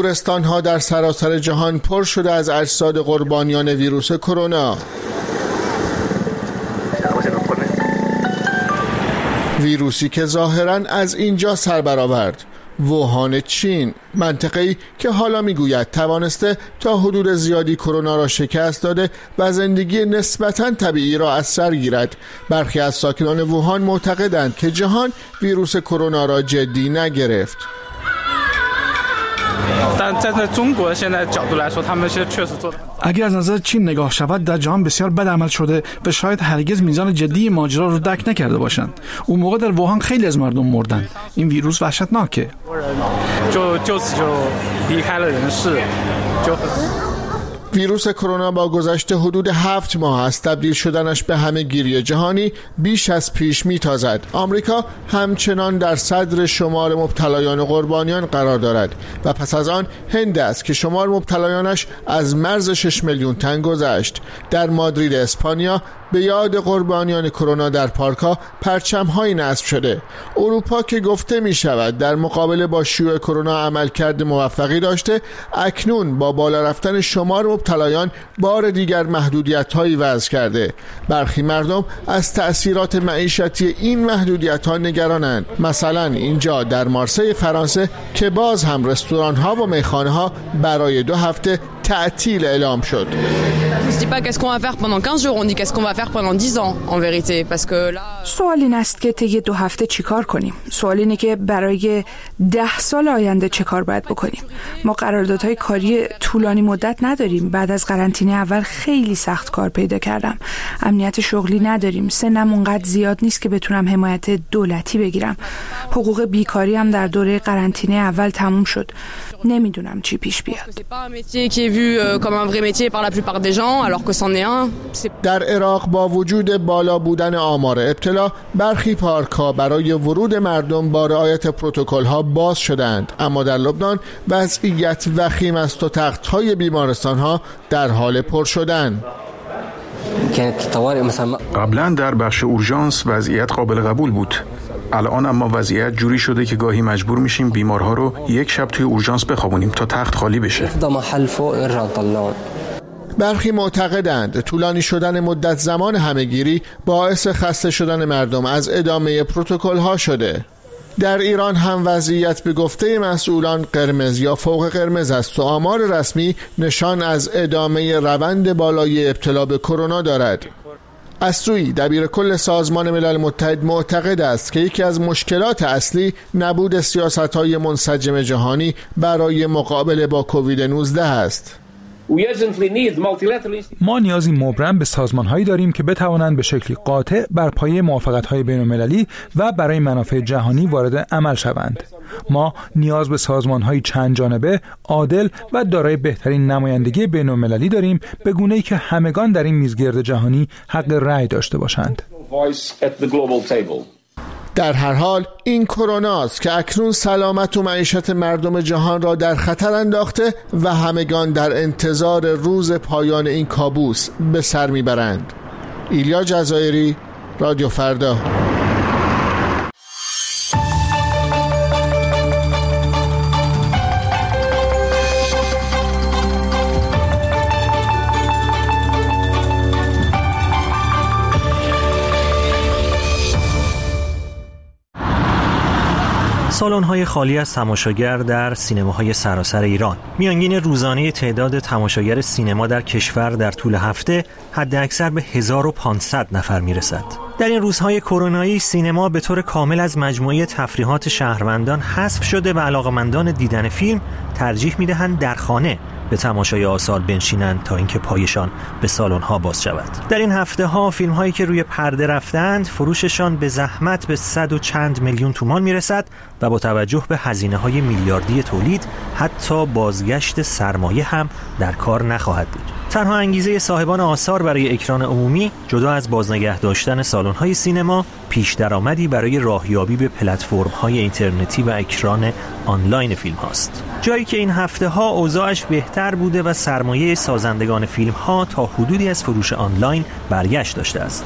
بیمارستان‌ها در سراسر جهان پر شده از اجساد قربانیان ویروس کرونا. ویروسی که ظاهراً از اینجا سر برآورد. ووهان چین، منطقه‌ای که حالا میگوید توانسته تا حدود زیادی کرونا را شکست داده و زندگی نسبتاً طبیعی را از سر گیرد. برخی از ساکنان ووهان معتقدند که جهان ویروس کرونا را جدی نگرفت. اگر از نظر چین نگاه شود در جهان بسیار بد عمل شده و شاید هرگز میزان جدی ماجرا رو درک نکرده باشند. اون موقع در ووهان خیلی از مردم مردند. این ویروس وحشتناکه. ویروس کرونا با گذشت حدود 7 ماه از تبدیل شدنش به همه‌گیری جهانی بیش از پیش میتازد. آمریکا همچنان در صدر شمار مبتلایان و قربانیان قرار دارد و پس از آن هند است که شمار مبتلایانش از مرز 6 میلیون تن گذشت. در مادرید اسپانیا به یاد قربانیان کرونا در پارک‌ها پرچم‌هایی نصب شده. اروپا که گفته می شود در مقابله با شیوع کرونا عملکرد موفقی داشته، اکنون با بالا رفتن شمار مبتلایان بار دیگر محدودیت‌هایی وضع کرده. برخی مردم از تأثیرات معیشتی این محدودیت‌ها نگرانند. مثلا اینجا در مارسی فرانسه که باز هم رستوران‌ها و میخانه‌ها برای 2 هفته تعطیل اعلام شد. سوال این است که طی 2 هفته چیکار کنیم؟ سوال اینه که برای 10 سال آینده چه کار باید بکنیم؟ ما قراردادهای کاری طولانی مدت نداریم. بعد از قرنطینه اول خیلی سخت کار پیدا کردم. امنیت شغلی نداریم. سنم اونقدر زیاد نیست که بتونم حمایت دولتی بگیرم. حقوق بیکاری هم در دوره قرنطینه اول تموم شد. نمیدونم چی پیش بیاد. در عراق با وجود بالا بودن آمار ابتلا، برخی پارک‌ها برای ورود مردم با رعایت پروتکل‌ها باز شدند، اما در لبنان وضعیت وخیم است و تخت‌های بیمارستان‌ها در حال پر شدن. قبلا در بخش اورژانس وضعیت قابل قبول بود. الان اما وضعیت جوری شده که گاهی مجبور میشیم بیمارها رو یک شب توی اورژانس بخوابونیم تا تخت خالی بشه. برخی معتقدند طولانی شدن مدت زمان همه‌گیری باعث خسته شدن مردم از ادامه پروتکل‌ها شده. در ایران هم وضعیت به گفته مسئولان قرمز یا فوق قرمز است و آمار رسمی نشان از ادامه روند بالای ابتلا به کرونا دارد. اسروی دبیر کل سازمان ملل متحد معتقد است که یکی از مشکلات اصلی نبود سیاست‌های منسجم جهانی برای مقابله با کووید 19 است. ما نیازی مبرم به سازمان‌هایی داریم که بتوانند به شکلی قاطع بر پایه موافقت‌های بین‌المللی و برای منافع جهانی وارد عمل شوند. ما نیاز به سازمان‌های چند جانبه، عادل و دارای بهترین نمایندگی بین‌المللی داریم، به گونه‌ای که همگان در این میزگرد جهانی حق رأی داشته باشند. در هر حال این کروناست که اکنون سلامت و معیشت مردم جهان را در خطر انداخته و همگان در انتظار روز پایان این کابوس به سر میبرند. ایلیا جزایری، رادیو فردا. سالن‌های خالی از تماشاگر در سینماهای سراسر ایران. میانگین روزانه تعداد تماشاگر سینما در کشور در طول هفته حداکثر به 1500 نفر میرسد. در این روزهای کرونایی سینما به طور کامل از مجموعه تفریحات شهروندان حذف شده و علاقه‌مندان دیدن فیلم ترجیح می‌دهند در خانه به تماشای آثار بنشینند تا اینکه پایشان به سالن‌ها باز شود. در این هفته‌ها فیلم‌هایی که روی پرده رفتند فروششان به زحمت به 100 و چند میلیون تومان میرسد و با توجه به هزینه‌های میلیاردی تولید حتی بازگشت سرمایه هم در کار نخواهد بود. تنها انگیزه صاحبان آثار برای اکران عمومی جدا از بازنگه داشتن سالن‌های سینما پیش درآمدی برای راهیابی به پلتفرم‌های اینترنتی و اکران آنلاین فیلم هاست. جایی که این هفته‌ها اوضاعش بهتر بوده و سرمایه سازندگان فیلم‌ها تا حدودی از فروش آنلاین برگشت داشته است.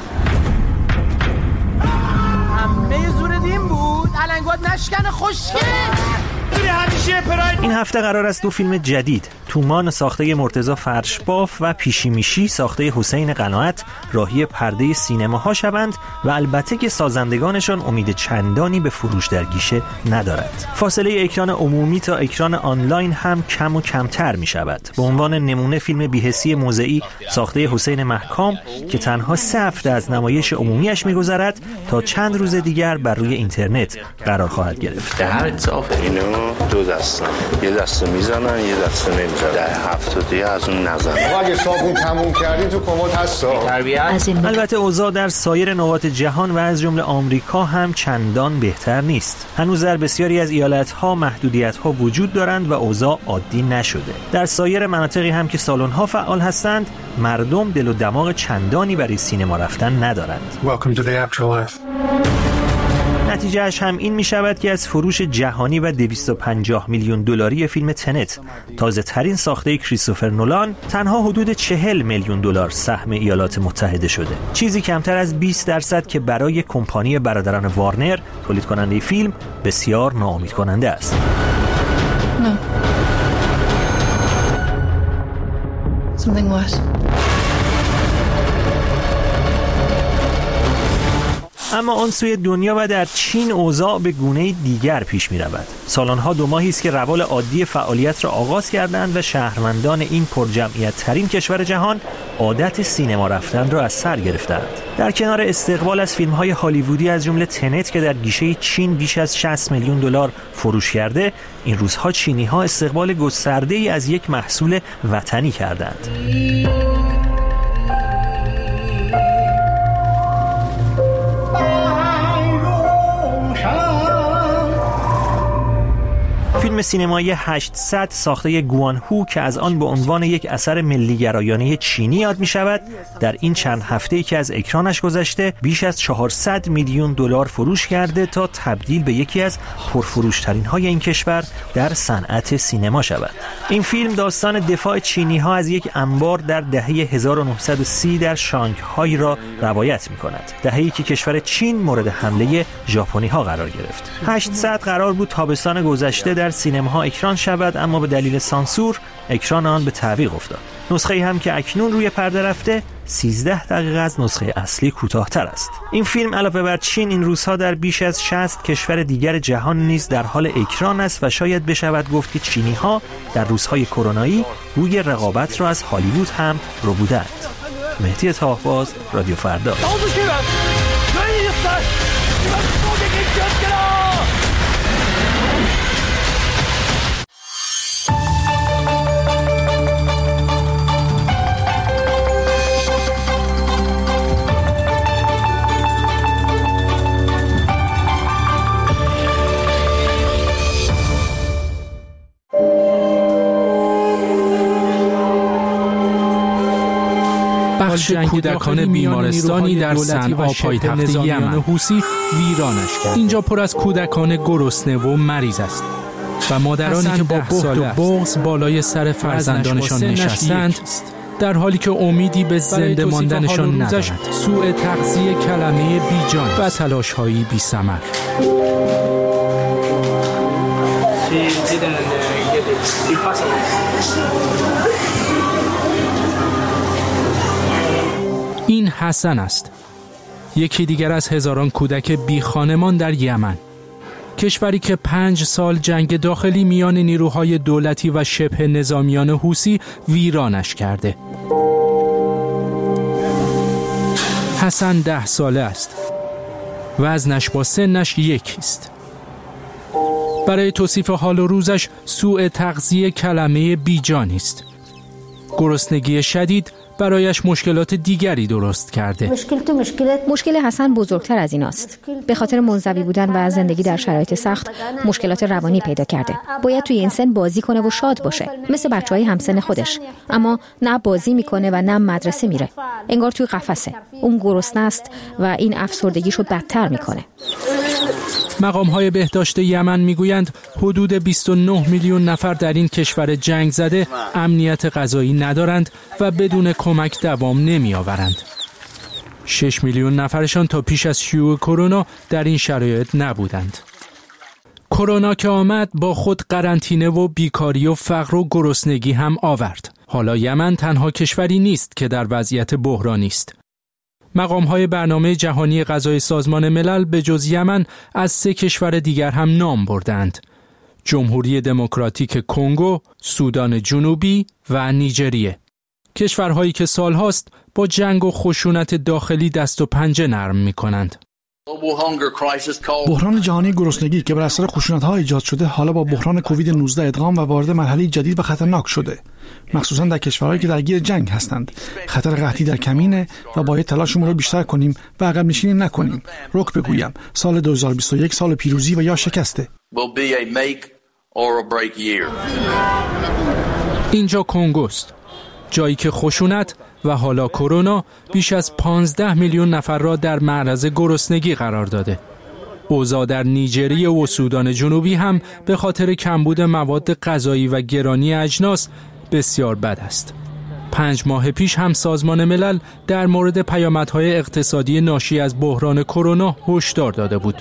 همه زور دین بود، علنگوات نشکن خوشگل. این هفته قرار است 2 فیلم جدید، تومان ساخته مرتضی فرشباف و پیشی میشی ساخته حسین قناعت راهی پرده سینماها شوند و البته که سازندگانشان امید چندانی به فروش در گیشه ندارند. فاصله اکران عمومی تا اکران آنلاین هم کم و کمتر می شود. به عنوان نمونه فیلم بی‌حسی موضعی ساخته حسین محکام که تنها 3 هفته از نمایش عمومیش می‌گذرد تا چند روز دیگر بر روی اینترنت قرار خواهد گرفت. هر اطلاف اینو 2 دسته، یه دسته میزنن یه دسته نمیزنن، در هفته دیگه از اون نزنن. اگه صابون تموم کردی تو کمد هستا. البته اوضاع در سایر نقاط جهان و از جمله آمریکا هم چندان بهتر نیست. هنوز در بسیاری از ایالت‌ها محدودیت‌ها وجود دارند و اوضاع عادی نشده. در سایر مناطقی هم که سالن‌ها فعال هستند، مردم دل و دماغ چندانی برای سینما رفتن ندارند. نتیجهش هم این می شود که از فروش جهانی و 250 میلیون دلاری فیلم تنت، تازه ترین ساخته کریستوفر نولان، تنها حدود 40 میلیون دلار سهم ایالات متحده شده. چیزی کمتر از 20% که برای کمپانی برادران وارنر، تولید کننده فیلم، بسیار ناامید کننده است. Something what? اما آن سوی دنیا و در چین اوضاع به گونه دیگر پیش می رود. سالانها 2 ماهی است که روال عادی فعالیت را آغاز کردند و شهروندان این پرجمعیت ترین کشور جهان عادت سینما رفتن را از سر گرفتند. در کنار استقبال از فیلم‌های هالیوودی از جمله تنت که در گیشه چین بیش از 60 میلیون دلار فروش کرده، این روزها چینی‌ها استقبال گسترده‌ای از یک محصول وطنی کردند. فیلم سینمایی 800 ساخته گوان هو که از آن به عنوان یک اثر ملی گرایانه چینی یاد می شود، در این چند هفته‌ای که از اکرانش گذشته بیش از 400 میلیون دلار فروش کرده تا تبدیل به یکی از پرفروشترین های این کشور در صنعت سینما شود. این فیلم داستان دفاع چینی ها از یک انبار در دهه 1930 در شانگهای را روایت می کند. دهه‌ای که کشور چین مورد حمله ژاپنی ها قرار گرفت. 800 قرار بود تابستان گذشته در سینماها اکران شود، اما به دلیل سانسور اکران آن به تعویق افتاد. نسخه‌ای هم که اکنون روی پرده رفته 13 دقیقه از نسخه اصلی کوتاه‌تر است. این فیلم علاوه بر چین این روزها در بیش از 60 کشور دیگر جهان نیز در حال اکران است و شاید بشود گفت که چینی‌ها در روزهای کرونایی روی رقابت را از هالیوود هم ربودند. مهدی طاهباز، رادیو فردا. بخش کودکان بیمارستانی در صنعا پایتخت یمن حوثی ویرانش کرد. اینجا پر از کودکان گرسنه و مریض است و مادرانی که با بهت و بغض بالای سر فرزندانشان نشستند، در حالی که امیدی به زنده ماندنشان ندارند. سوء تغذیه کلمه بیجان و تلاش‌هایی بی‌ثمر. این حسن است، یکی دیگر از هزاران کودک بی خانمان در یمن، کشوری که 5 سال جنگ داخلی میان نیروهای دولتی و شبه نظامیان حوثی ویرانش کرده. حسن 10 ساله است، وزنش با سنش یکیست. برای توصیف حال و روزش سوء تغذیه کلمه بیجانی است. گرسنگی شدید برایش مشکلات دیگری درست کرده. مشکل حسن بزرگتر از این است. به خاطر منزوی بودن و زندگی در شرایط سخت مشکلات روانی پیدا کرده. باید توی این سن بازی کنه و شاد باشه، مثل بچهای همسن خودش، اما نه بازی میکنه و نه مدرسه میره. انگار توی قفسه. اون گرسنه است و این افسردگیشو بدتر میکنه. مقام‌های بهداشت یمن میگویند حدود 29 میلیون نفر در این کشور جنگ زده امنیت غذایی ندارند و بدون کمک دوام نمی‌آورند. 6 میلیون نفرشان تا پیش از شیوع کرونا در این شرایط نبودند. کرونا که آمد با خود قرنطینه و بیکاری و فقر و گرسنگی هم آورد. حالا یمن تنها کشوری نیست که در وضعیت بحرانی است. مقام‌های برنامه جهانی غذای سازمان ملل به جز یمن از 3 کشور دیگر هم نام بردند: جمهوری دموکراتیک کنگو، سودان جنوبی و نیجریه. کشورهایی که سالهاست با جنگ و خشونت داخلی دست و پنجه نرم می‌کنند. بحران جهانی گرسنگی که بر اثر خشونت‌ها ایجاد شده حالا با بحران کووید 19 ادغام و وارد مرحله جدید و خطرناک شده، مخصوصا در کشورهایی که درگیر جنگ هستند. خطر قحطی در کمینه و باید تلاشمون رو بیشتر کنیم و عقب نشینی نکنیم. رک بگویم سال 2021 سال پیروزی و یا شکسته. اینجا کنگوست، جایی که خشونت و حالا کرونا بیش از 15 میلیون نفر را در معرض گرسنگی قرار داده. اوضاع در نیجریه و سودان جنوبی هم به خاطر کمبود مواد غذایی و گرانی اجناس بسیار بد است. 5 ماه پیش هم سازمان ملل در مورد پیامدهای اقتصادی ناشی از بحران کرونا هشدار داده بود.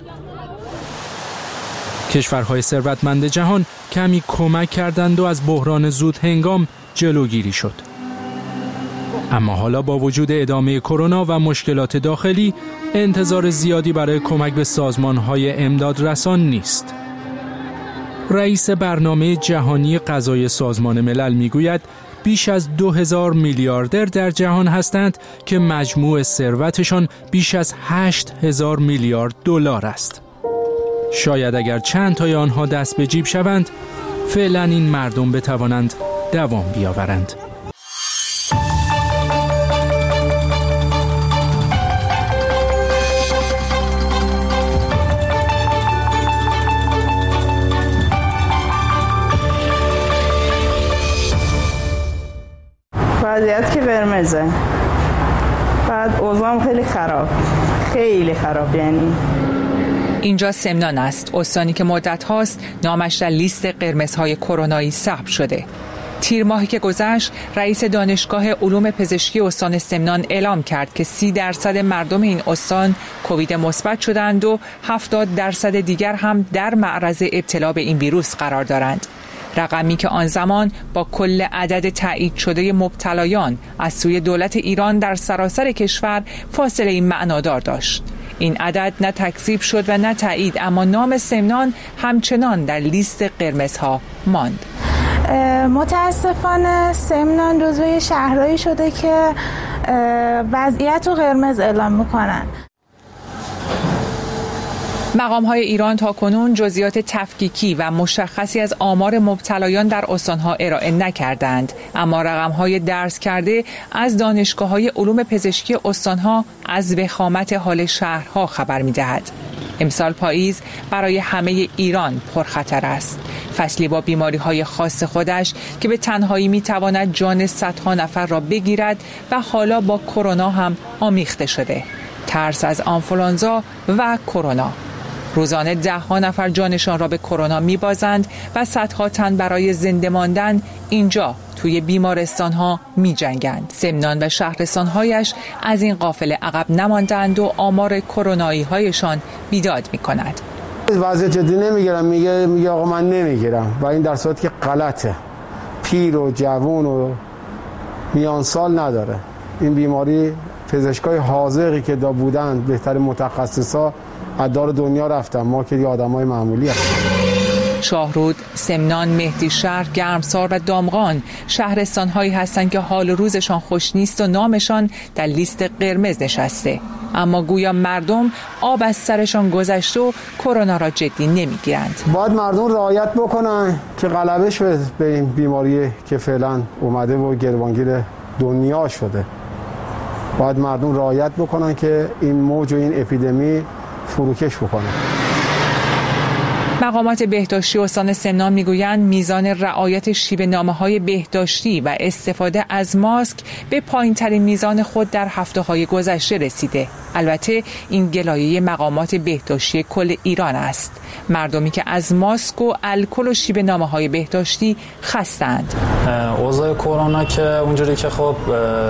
کشورهای ثروتمند جهان کمی کمک کردند و از بحران زود هنگام جلوگیری شد. اما حالا با وجود ادامه کرونا و مشکلات داخلی، انتظار زیادی برای کمک به سازمان‌های امدادرسان نیست. رئیس برنامه جهانی غذای سازمان ملل میگوید بیش از 2000 میلیاردر در جهان هستند که مجموع ثروتشان بیش از 8000 میلیارد دلار است. شاید اگر چند تای آنها دست به جیب شوند، فعلا این مردم بتوانند دوام بیاورند. وضعیت که قرمزه، بعد اوضاع خیلی خراب یعنی. اینجا سمنان است، استانی که مدت هاست نامش در لیست قرمزهای کرونایی ثبت شده. تیر ماهی که گذشت، رئیس دانشگاه علوم پزشکی استان سمنان اعلام کرد که 30% مردم این استان کووید مثبت شدند و 70% دیگر هم در معرض ابتلا به این ویروس قرار دارند. رقمی که آن زمان با کل عدد تایید شده مبتلایان از سوی دولت ایران در سراسر کشور فاصله معنادار داشت. این عدد نه تکذیب شد و نه تایید، اما نام سمنان همچنان در لیست قرمزها ماند. متاسفانه سمنان جزو شهرهایی شده که وضعیت رو قرمز اعلام میکنن. مقام‌های ایران تاکنون جزئیات تفکیکی و مشخصی از آمار مبتلایان در استان‌ها ارائه نکردند، اما رقم‌های درز کرده از دانشگاه‌های علوم پزشکی استان‌ها از وخامت حال شهرها خبر می‌دهد. امسال پاییز برای همه ایران پرخطر است. فصلی با بیماری‌های خاص خودش که به تنهایی می‌تواند جان صدها نفر را بگیرد و حالا با کرونا هم آمیخته شده. ترس از آنفولانزا و کرونا. روزانه 10 نفر جانشان را به کرونا می‌بازند و صدها تن برای زنده ماندن اینجا توی بیمارستان‌ها می‌جنگند. سمنان و شهرستان‌هایش از این قافله عقب نماندند و آمار کرونایی‌هایشان بیداد می‌کند. وضعیت جدی نمیگیرم، میگه آقا من نمیگیرم و این در صورتی که غلطه. پیر و جوان و میان سال نداره. این بیماری پزشکای حاذقی که دا بودن، بهترین متخصصا از دار دنیا رفتن، ما که آدمای معمولی هستیم. شاهرود، سمنان، مهدیشهر، گرمسار و دامغان شهرستان‌هایی هستند که حال روزشان خوش نیست و نامشان در لیست قرمز نشسته، اما گویا مردم آب از سرشان گذشته و کرونا را جدی نمیگیرند. باید مردم رعایت بکنن که غلبش به این بیماری که فعلا اومده و گروانگیر دنیا شده. باید مردم رعایت بکنن که این موج و این اپیدمی فروکش بکنه. مقامات بهداشتی استان سمنان میگویند میزان رعایت شیوه نامه‌های بهداشتی و استفاده از ماسک به پایین‌ترین میزان خود در هفته‌های گذشته رسیده. البته این گلایه مقامات بهداشتی کل ایران است. مردمی که از ماسک و الکل و شیوه نامه‌های بهداشتی خسته‌اند. اوضاع کرونا که اونجوری که خب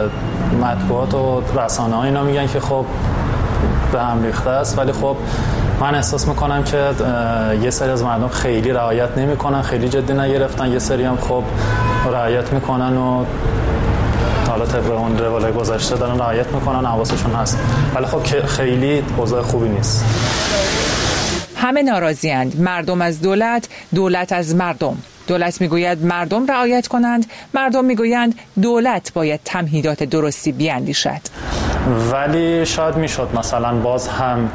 مطبوعات و رسانه‌ها اینا میگن که خب به هم ریخته است، ولی خب من احساس میکنم که یه سری از مردم خیلی رعایت نمیکنن، خیلی جدی نگرفتن، یه سری هم خب رعایت میکنن و حالا طبق اون روالای گذشته دارن رعایت میکنن، حواسشون هست، ولی خب خیلی اوضاع خوبی نیست. همه ناراضی‌اند، مردم از دولت، دولت از مردم. دولت میگوید مردم رعایت کنند، مردم میگویند دولت باید تمهیدات درستی بیاندیشد. ولی شاید میشد مثلا باز هم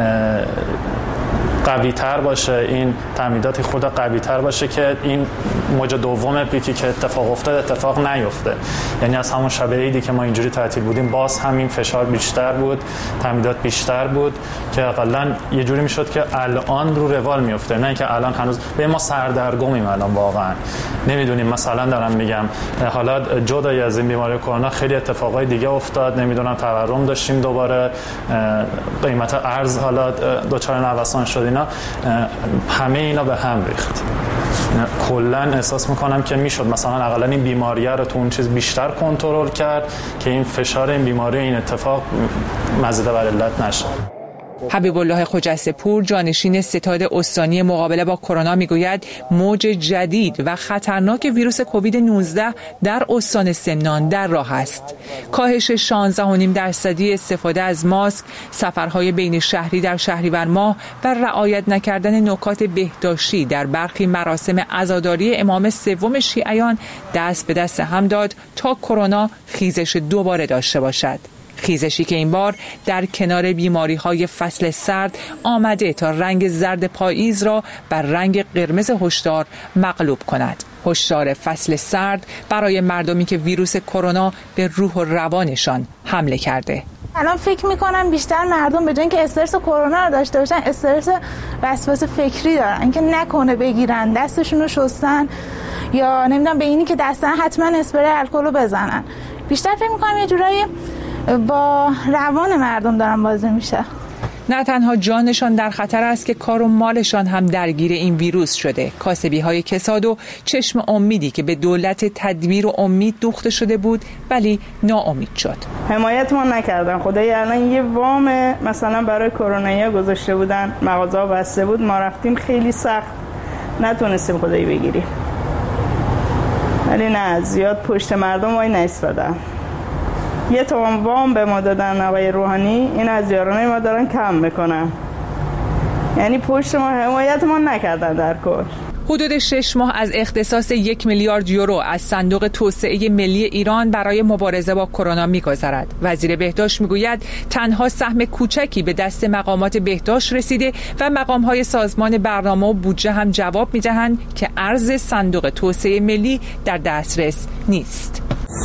قوی تر باشه، این تمهیدات خود قوی تر باشه که این موج دوم پیکی که اتفاق افتاد اتفاق نیفته. یعنی از همون شب عیدی که ما اینجوری تعطیل بودیم باز همین فشار بیشتر بود، تمهیدات بیشتر بود که حداقل یه جوری میشد که الان رو روال میفته، نه که الان هنوز به ما سردرگمیم. الان واقعا نمیدونیم، مثلا دارم میگم حالا جدای از این بیماری کرونا خیلی اتفاقای دیگه افتاد، نمیدونم تورم داشتیم، دوباره قیمت ارز حالا دوچار نوسان شد، اینا همه اینا به هم ریخت. کلا احساس میکنم که میشد مثلا اقلا این بیماری رو تو اون چیز بیشتر کنترل کرد که این فشار این بیماری، این اتفاق مزید بر علت نشه. حبیب الله خجسته پور، جانشین ستاد استانی مقابله با کرونا، میگوید موج جدید و خطرناک ویروس کووید 19 در استان سمنان در راه است. کاهش 16.5% استفاده از ماسک، سفرهای بین شهری در شهریور ماه و رعایت نکردن نکات بهداشتی در برخی مراسم عزاداری امام سوم شیعیان دست به دست هم داد تا کرونا خیزش دوباره داشته باشد. خیزشی که این بار در کنار بیماری‌های فصل سرد آمده تا رنگ زرد پاییز را بر رنگ قرمز هشدار مغلوب کند. هشدار فصل سرد برای مردمی که ویروس کرونا به روح و روانشان حمله کرده. الان فکر میکنم بیشتر مردم به جای اینکه استرس کرونا رو داشته باشن، استرس وسواس فکری دارن، اینکه نکنه بگیرن، دستشون رو شستن، یا نمیدونم به اینی که دستن حتما اسپری الکل رو بزنن. بیشتر فکر میکنم یه جورایی با روان مردم دارن بازی میشه. نه تنها جانشان در خطر است که کار و مالشان هم درگیر این ویروس شده. کاسبی‌های کساد و چشم امیدی که به دولت تدبیر و امید دوخته شده بود ولی ناامید شد. حمایت ما نکردن. خدای الان یه وام مثلا برای کرونایی گذاشته بودن، مغازه‌ها بسته بود، ما رفتیم خیلی سخت نتونستیم خدایی بگیریم. ولی نه، زیاد پشت مردم وای نایستادن. یه تومن وام به ما دادن آقای روحانی، این از یارانه ما دارن کم میکنن. یعنی پشت ما حمایت ما نکردن در کل. حدود 6 ماه از اختصاص 1 میلیارد یورو از صندوق توسعه ملی ایران برای مبارزه با کرونا می‌گذرد. وزیر بهداشت میگوید تنها سهم کوچکی به دست مقامات بهداشت رسیده و مقام‌های سازمان برنامه و بودجه هم جواب می‌دهند که ارز صندوق توسعه ملی در دسترس نیست.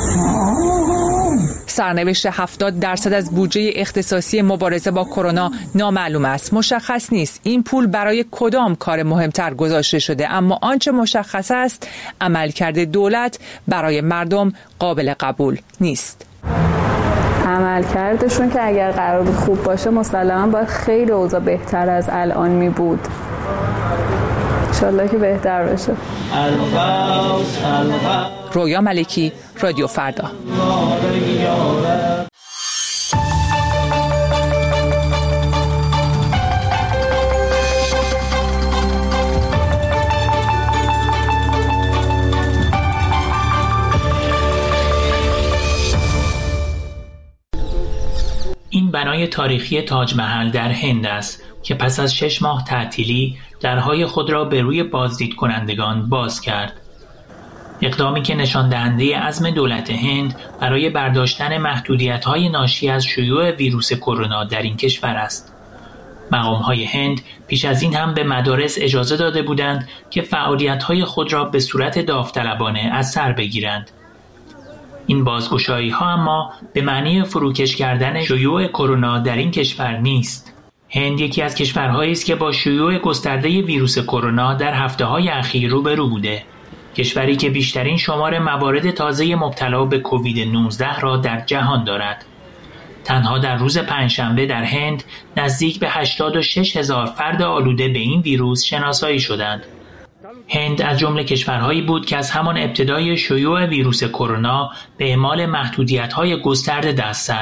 سرنوشت 70% از بودجه اختصاصی مبارزه با کرونا نامعلوم است. مشخص نیست این پول برای کدام کار مهمتر گذاشته شده، اما آنچه مشخص است عملکرد دولت برای مردم قابل قبول نیست. عملکردشون که اگر قرار بود خوب باشه مسلماً باید خیلی اوضاع بهتر از الان می بود. انشالله که بهتر بشه. رویا ملکی، رادیو فردا. این بنای تاریخی تاج محل در هند است که پس از 6 ماه تعطیلی درهای خود را به روی بازدید کنندگان باز کرد. اقدامی که نشان دهنده عزم دولت هند برای برداشتن محدودیت‌های ناشی از شیوع ویروس کرونا در این کشور است. مقام‌های هند پیش از این هم به مدارس اجازه داده بودند که فعالیت‌های خود را به صورت داوطلبانه از سر بگیرند. این بازگشایی‌ها اما به معنی فروکش کردن شیوع کرونا در این کشور نیست. هند یکی از کشورهایی است که با شیوع گسترده ویروس کرونا در هفته‌های اخیر روبرو بوده. کشوری که بیشترین شمار موارد تازه مبتلا به کووید 19 را در جهان دارد. تنها در روز پنجشنبه در هند نزدیک به 86,000 فرد آلوده به این ویروس شناسایی شدند. هند از جمله کشورهایی بود که از همان ابتدای شیوع ویروس کرونا به اعمال محدودیت‌های گسترده دست زد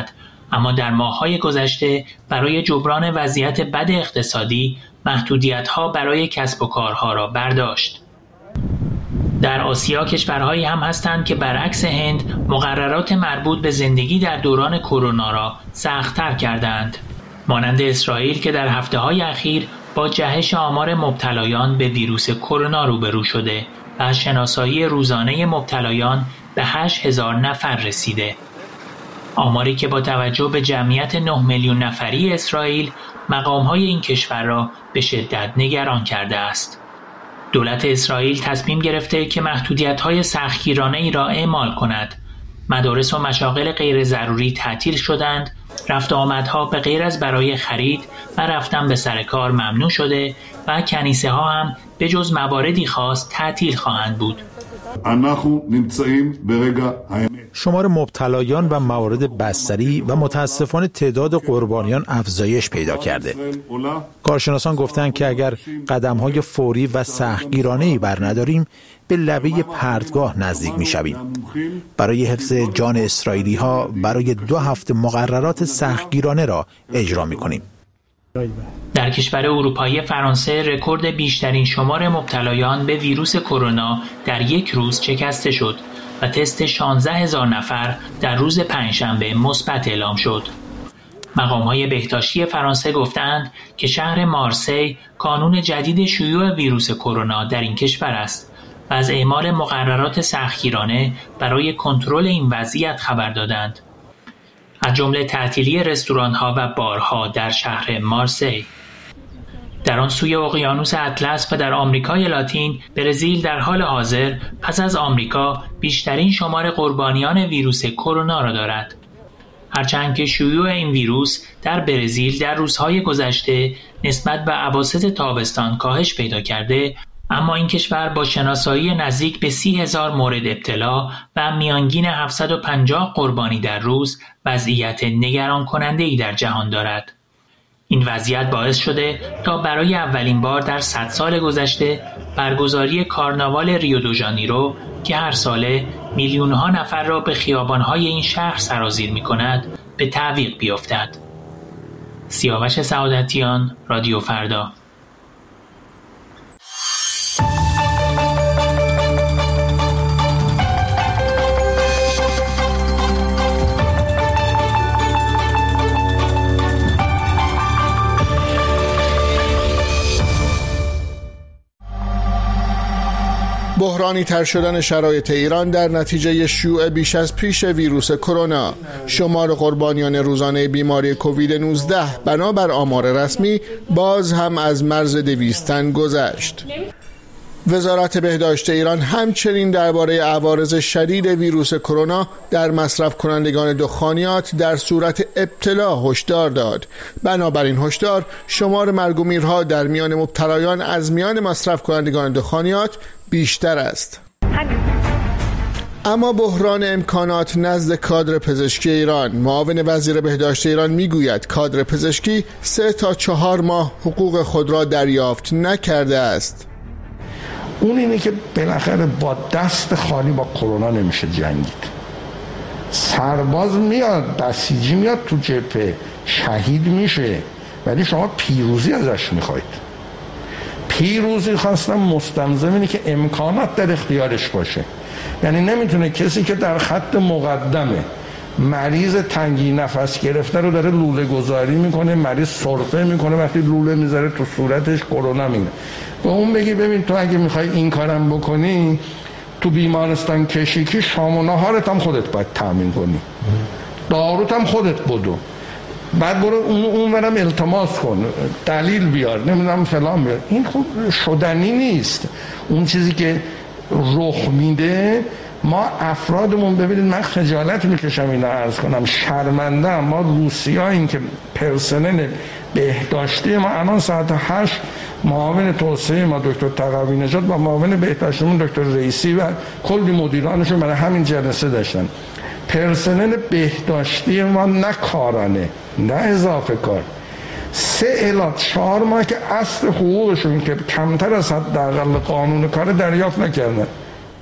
اما در ماه‌های گذشته برای جبران وضعیت بد اقتصادی محدودیت‌ها برای کسب و کارها را برداشت. در آسیا کشورهایی هم هستند که برعکس هند مقررات مربوط به زندگی در دوران کرونا را سخت‌تر کردند. مانند اسرائیل که در هفته‌های اخیر با جهش آمار مبتلایان به ویروس کرونا روبرو شده و شناسایی روزانه مبتلایان به 8,000 نفر رسیده. آماری که با توجه به جمعیت 9 میلیون نفری اسرائیل مقام‌های این کشور را به شدت نگران کرده است. دولت اسرائیل تصمیم گرفته که محدودیت‌های سختگیرانه‌ای را اعمال کند. مدارس و مشاغل غیر ضروری تعطیل شدند، رفت و آمدها به غیر از برای خرید و رفتن به سر کار ممنوع شده و کنیسه‌ها هم به جز مواردی خاص تعطیل خواهند بود. شمار مبتلایان و موارد بستری و متاسفانه تعداد قربانیان افزایش پیدا کرده. کارشناسان گفتند که اگر قدم‌های فوری و سختگیرانه‌ای برنداریم به لبه پرتگاه نزدیک می‌شویم. برای حفظ جان اسرائیلی‌ها برای 2 هفته مقررات سختگیرانه را اجرا می‌کنیم. در کشور اروپایی فرانسه رکورد بیشترین شمار مبتلایان به ویروس کرونا در یک روز شکسته شد و تست 16,000 نفر در روز پنجشنبه مثبت اعلام شد. مقام‌های بهداشتی فرانسه گفتند که شهر مارسی کانون جدید شیوع ویروس کرونا در این کشور است و از اعمال مقررات سختگیرانه برای کنترل این وضعیت خبر دادند. از جمله تعطیلی رستوران‌ها و بارها در شهر مارسی. در آن سوی اقیانوس اطلس و در آمریکای لاتین، برزیل در حال حاضر پس از آمریکا بیشترین شمار قربانیان ویروس کرونا را دارد. هرچند که شیوع این ویروس در برزیل در روزهای گذشته نسبت به اواسط تابستان کاهش پیدا کرده، اما این کشور با شناسایی نزدیک به 30,000 مورد ابتلا و میانگین 750 قربانی در روز وضعیت نگران کننده‌ای در جهان دارد. این وضعیت باعث شده تا برای اولین بار در 100 سال گذشته برگزاری کارناوال ریو دو ژانیرو که هر ساله میلیون‌ها نفر را به خیابان‌های این شهر سرازیر می‌کند به تعویق بیفتد. سیاوش سعادتیان، رادیو فردا. بحرانی تر شدن شرایط ایران در نتیجه شیوع بیش از پیش ویروس کرونا. شمار قربانیان روزانه بیماری کووید 19 بنابر آمار رسمی باز هم از مرز 200 تن گذشت. وزارت بهداشت ایران همچنین درباره عوارض شدید ویروس کرونا در مصرف کنندگان دخانیات در صورت ابتلا هشدار داد. بنابراین هشدار شمار مرگ و میرها در میان مبتلایان از میان مصرف کنندگان دخانیات بیشتر است. اما بحران امکانات نزد کادر پزشکی ایران. معاون وزیر بهداشت ایران میگوید کادر پزشکی 3 تا 4 ماه حقوق خود را دریافت نکرده است. اون اینه که بالاخره با دست خالی با کرونا نمیشه جنگید. سرباز میاد، بسیجی میاد تو جبهه، شهید میشه، ولی شما پیروزی ازش میخواید. پیروزی خواستم مستلزم اینه که امکانات در اختیارش باشه. یعنی نمیتونه کسی که در خط مقدمه مریض تنگی نفس گرفته رو داره لوله گذاری میکنه، مریض سرفه میکنه، وقتی لوله میذاره تو صورتش کرونا میگیره، به اون بگی ببین تو اگه میخوای این کارم بکنی تو بیمارستان کشیکی شام و نهارت هم خودت باید تامین کنی، داروت هم خودت بدو، بعد برو اون برم التماس کن، دلیل بیار، نمیدونم فلان بیار. این خوب شدنی نیست. اون چیزی که رخ میده ما افرادمون، ببینید من خجالت میکشم اینو عرض کنم، شرمنده ما روسیاییم که پرسنل بهداشتی ما الان ساعت 8 معاون توسعه ما دکتر تقوی نژاد با معاون بهداشتیمون دکتر رئیسی و کلی مدیرانشون برای همین جلسه داشتن. پرسنل بهداشتی ما نه کارانه نه اضافه کار 3 الی 4 ماه که اصل حقوقشون که کمتر از حداقل قانون کار دریافت نکردن.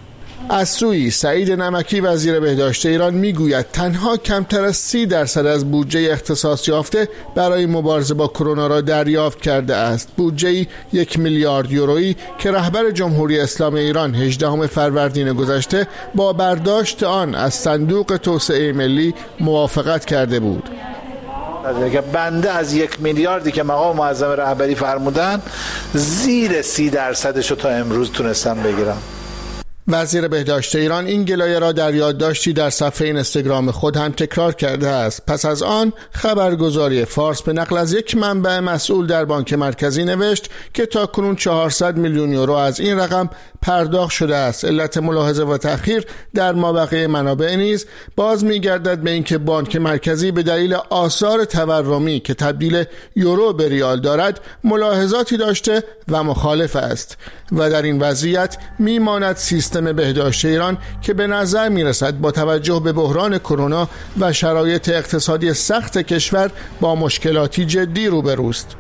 از سوی سعید نمکی وزیر بهداشت ایران میگوید تنها کمتر از 30% از بودجه اختصاص یافته برای مبارزه با کرونا را دریافت کرده است. بودجه 1 میلیارد یورویی که رهبر جمهوری اسلامی ایران 18 فروردین گذشته با برداشت آن از صندوق توسعه ملی موافقت کرده بود. بنده از 1 میلیاردی که مقام معظم رهبری فرمودن زیر 30%شو تا امروز تونستم بگیرم. وزیر بهداشت ایران این گلایه را در یادداشتی در صفحه اینستاگرام خود هم تکرار کرده است. پس از آن خبرگزاری فارس به نقل از یک منبع مسئول در بانک مرکزی نوشت که تاکنون 400 میلیون یورو از این رقم پرداخت شده است. علت ملاحظه و تأخیر در مابقی منابع نیز باز می‌گردد به اینکه بانک مرکزی به دلیل آثار تورمی که تبدیل یورو به ریال دارد ملاحظاتی داشته و مخالف است و در این وضعیت میماند سیستم بهداشت ایران که به نظر میرسد با توجه به بحران کرونا و شرایط اقتصادی سخت کشور با مشکلاتی جدی روبروست.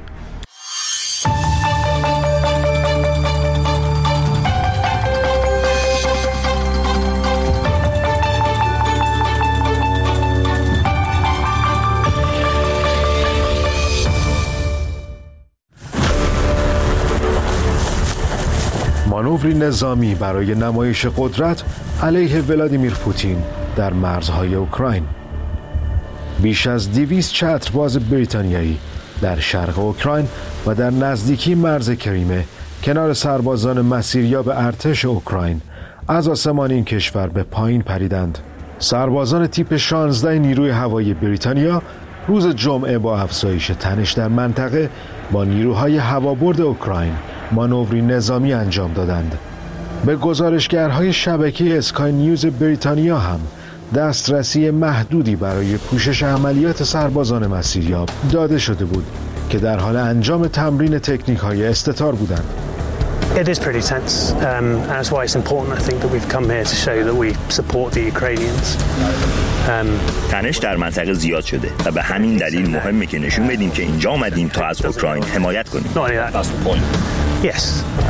مانوری نظامی برای نمایش قدرت علیه ولادیمیر پوتین در مرزهای اوکراین. بیش از 200 چترباز بریتانیایی در شرق اوکراین و در نزدیکی مرز کریمه کنار سربازان مسیریاب ارتش اوکراین از آسمان این کشور به پایین پریدند. سربازان تیپ 16 نیروی هوایی بریتانیا روز جمعه با افزایش تنش در منطقه با نیروهای هوابرد اوکراین مانوری نظامی انجام دادند. به گزارشگرهای شبکه اسکای نیوز بریتانیا هم دسترسی محدودی برای پوشش عملیات سربازان مسیریاب داده شده بود که در حال انجام تمرین تکنیک‌های استتار بودند. It is pretty tense, and that's why it's important, I think, that we've come here to show that we support the Ukrainians. تنش در منطقه زیاد شده و به همین دلیل مهمه که نشون بدیم که اینجا آمدیم تا از اوکراین حمایت کنیم. Yes.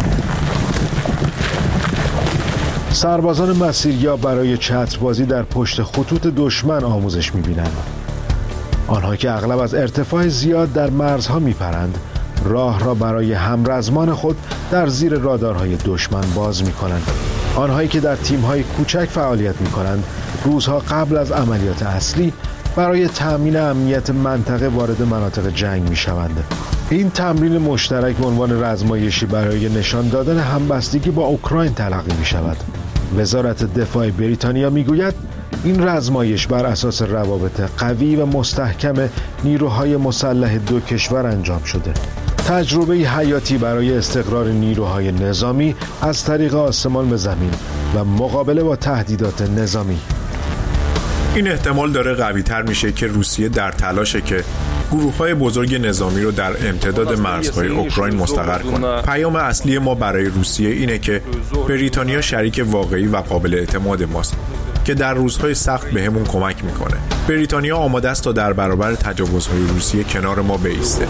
سربازان مسیریاب برای چتربازی در پشت خطوط دشمن آموزش می‌بینند. آنها که اغلب از ارتفاع زیاد در مرزها می‌پرند، راه را برای همرزمان خود در زیر رادارهای دشمن باز می‌کنند. آنهایی که در تیم‌های کوچک فعالیت می‌کنند، روزها قبل از عملیات اصلی برای تأمین امنیت منطقه وارد مناطق جنگ می‌شوند. این تمرین مشترک به عنوان رزمایشی برای نشان دادن همبستگی با اوکراین تلقی می‌شود. وزارت دفاع بریتانیا می‌گوید این رزمایش بر اساس روابط قوی و مستحکم نیروهای مسلح دو کشور انجام شده. تجربه حیاتی برای استقرار نیروهای نظامی از طریق آسمان به زمین و مقابله با تهدیدات نظامی. این احتمال داره قوی‌تر میشه که روسیه در تلاشه که گروه‌های بزرگ نظامی رو در امتداد مرزهای اوکراین مستقر کنه. پیام اصلی ما برای روسیه اینه که بریتانیا شریک واقعی و قابل اعتماد ماست که در روزهای سخت بهمون کمک میکنه. بریتانیا آماده است تا در برابر تجاوزهای روسیه کنار ما بایسته.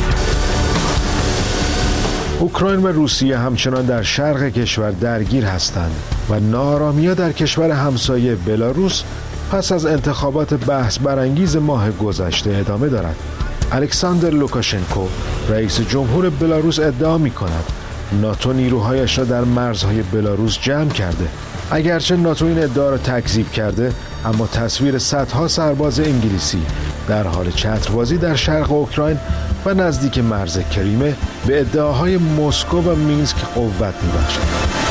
اوکراین و روسیه همچنان در شرق کشور درگیر هستند و ناآرامی‌ها در کشور همسایه بلاروس پس از انتخابات بحث برانگیز ماه گذشته ادامه دارد. الکساندر لوکاشنکو رئیس جمهور بلاروس ادعا می‌کند ناتو نیروهایش را در مرزهای بلاروس جمع کرده. اگرچه ناتو این ادعا را تکذیب کرده، اما تصویر صدها سرباز انگلیسی در حال چتربازی در شرق اوکراین و نزدیک مرز کریمه به ادعاهای مسکو و مینسک قوت می‌بخشد.